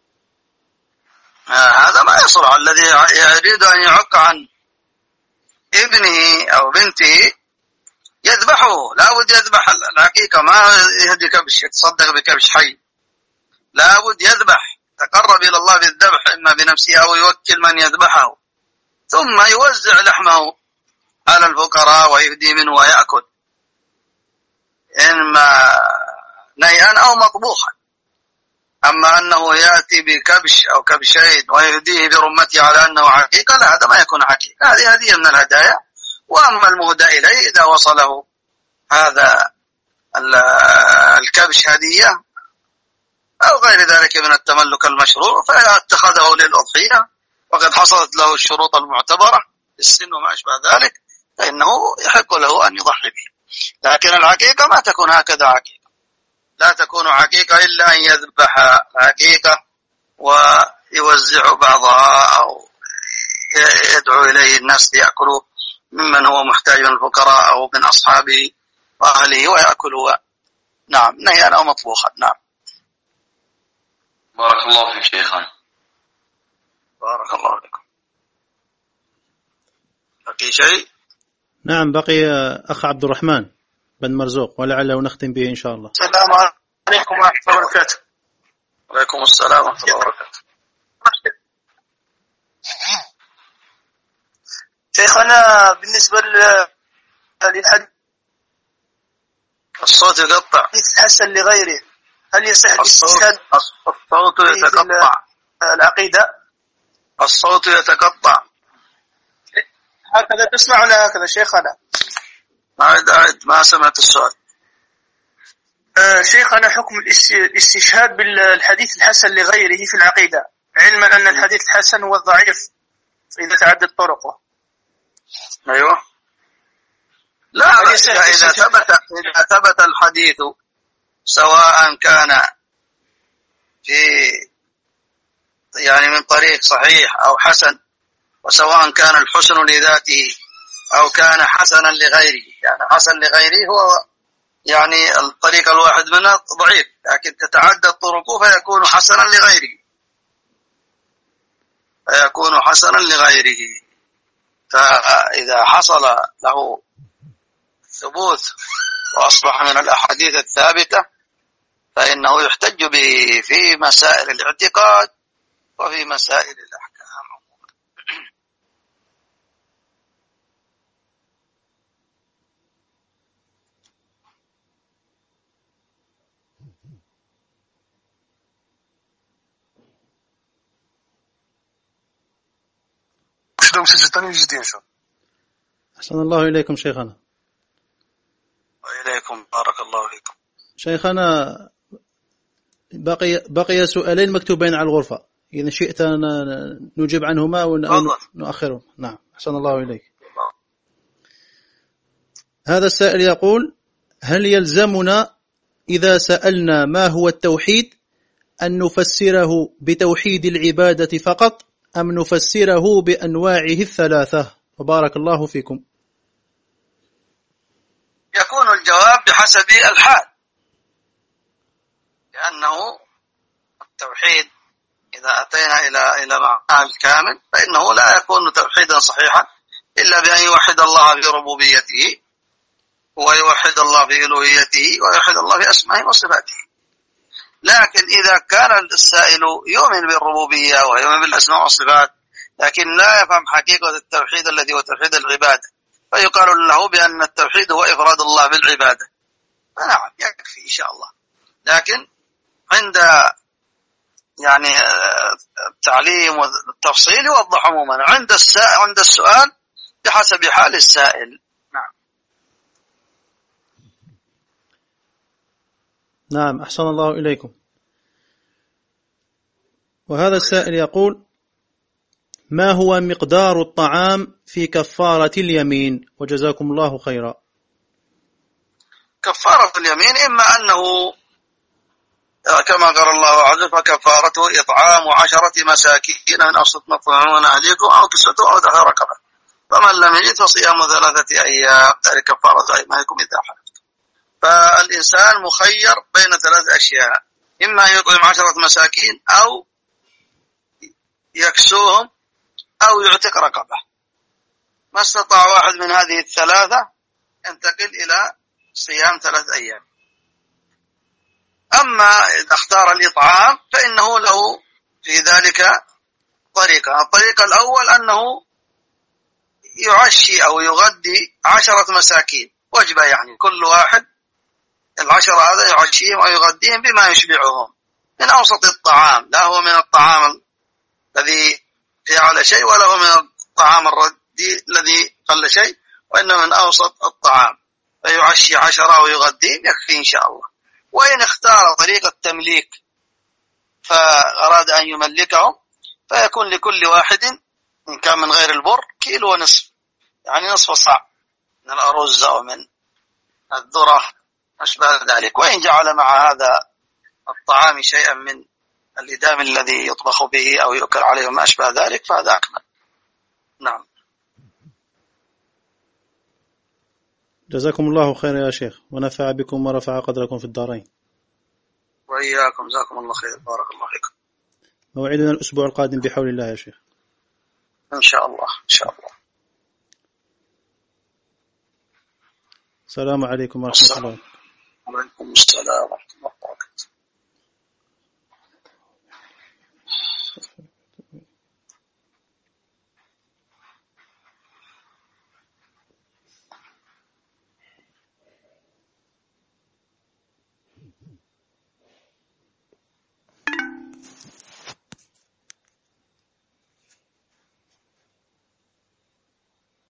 هذا ما يصلح. الذي يريد أن يعق عن ابنه أو بنته يذبحه، لا بد يذبح العقيقة، ما يهدي كبش يتصدق بكبش حي، لا بد يذبح، تقرب إلى الله بالذبح، إما بنفسه أو يوكل من يذبحه، ثم يوزع لحمه على الفقراء ويهدي منه ويأكل، إما نيئا أو مطبوخا. أما أنه يأتي بكبش أو كبشين ويهديه برمته على أنه عقيقة، لا، هذا ما يكون عقيقة، هذه هدية من الهدايا. وأما المهدى إليه إذا وصله هذا الكبش هدية أو غير ذلك من التملك المشروع فاتخذه للأضحية وقد حصلت له الشروط المعتبرة، السن وما أشبه ذلك، فإنه يحق له أن يضحي به. لكن العقيقة ما تكون هكذا عقيقة، لا تكون عقيقة إلا أن يذبح عقيقة ويوزع بعضها أو يدعو إليه الناس ليأكلوا ممن هو محتاج من الفقراء أو من أصحابه وأهله ويأكلوا. نعم، نهيا أو مطبوخا. نعم. بارك الله فيك شيخنا. بارك الله فيكم. بقي شيء؟ نعم بقي أخ عبد الرحمن بن مرزوق، ولعله نختم به إن شاء الله. السلام عليكم ورحمة الله وبركاته. وعليكم السلام ورحمة الله وبركاته. شيخنا بالنسبة للحديث الصوت يقطع. حسن لغيره، هل يصح الاستشهاد؟ الصوت يتقطع. العقيدة الصوت يتقطع. هكذا تسمعنا هكذا شيخنا؟ أعد ما سمعت السؤال. شيخنا حكم الاستشهاد بالحديث الحسن لغيره في العقيدة، علما أن الحديث الحسن هو الضعيف إذا تعدد طرقه. أيوة. لا، إذا ثبت الحديث سواء كان في يعني من طريق صحيح أو حسن، وسواء كان الحسن لذاته أو كان حسنا لغيره، يعني حسن لغيره هو يعني الطريق الواحد منه ضعيف، لكن تتعدد طرقه فيكون حسنا لغيره. فإذا حصل له ثبوت وأصبح من الأحاديث الثابتة فإنه يحتج به في مسائل الاعتقاد وفي مسائل الأحكام. أحسن الله إليكم شيخنا. وإليكم بارك الله فيكم. شيخنا بقي سؤالين مكتوبين على الغرفة، إذا شئت نجيب عنهما أو نؤخرهم. نعم أحسن الله إليك. هذا السائل يقول: هل يلزمنا إذا سألنا ما هو التوحيد أن نفسره بتوحيد العبادة فقط أم نفسره بأنواعه الثلاثة؟ وبارك الله فيكم. الجواب بحسب الحال، لأنه التوحيد إذا أتينا إلى معناه الكامل فإنه لا يكون توحيدا صحيحا إلا بأن يوحد الله في ربوبيته ويوحد الله في ألوهيته ويوحد الله في أسمائه وصفاته. لكن إذا كان السائل يؤمن بالربوبية ويؤمن بالأسماء والصفات لكن لا يفهم حقيقة التوحيد الذي هو توحيد العبادة، فيقال له بأن التوحيد هو إفراد الله بالعبادة، فنعم يكفي إن شاء الله. لكن عند يعني التعليم والتفصيل يوضح عموما، عند السؤال بحسب حال السائل. نعم، أحسن الله إليكم. وهذا السائل يقول: ما هو مقدار الطعام في كفارة اليمين؟ وجزاكم الله خيرا. كفارة اليمين إما أنه كما قال الله عز وجل: فكفارته إطعام 10 مساكين من أوسط ما تطعمون أهليكم أو كسوتهم أو تحرير رقبة، فمن لم يجد فصيام 3 أيام، ذلك كفارة أيمانكم إذا حلفتم. فالإنسان مخير بين 3 أشياء: إما أن يطعم 10 مساكين أو يكسوهم أو يعتق رقبة. ما استطاع واحد من هذه الثلاثة ينتقل إلى صيام 3 أيام. أما إذا اختار الإطعام فإنه له في ذلك طريقة. الطريقة الأول أنه يعشي أو يغدي 10 مساكين وجبة، يعني كل واحد 10 هذا يعشيهم أو يغديهم بما يشبعهم من أوسط الطعام، لا هو من الطعام الذي فيه على شيء ولا هو من الطعام الردي الذي قل شيء، وإنه من أوسط الطعام، فيعشي 10 ويغديهم يكفي إن شاء الله. وإن اختار طريقة تمليك فأراد أن يملكهم فيكون لكل واحد إن كان من غير البر 1.5 كيلو، يعني نصف صاع من الأرز أو من الذرة أشبه ذلك. وإن جعل مع هذا الطعام شيئا من الإدام الذي يطبخ به أو يؤكل عليه وما أشبه ذلك فهذا أكمل. نعم. جزاكم الله خيرا يا شيخ، ونفع بكم ورفع قدركم في الدارين. وإياكم، جزاكم الله خير، بارك الله فيكم. موعدنا الأسبوع القادم بحول الله يا شيخ. إن شاء الله إن شاء الله. السلام عليكم ورحمة الله. وعليكم السلام.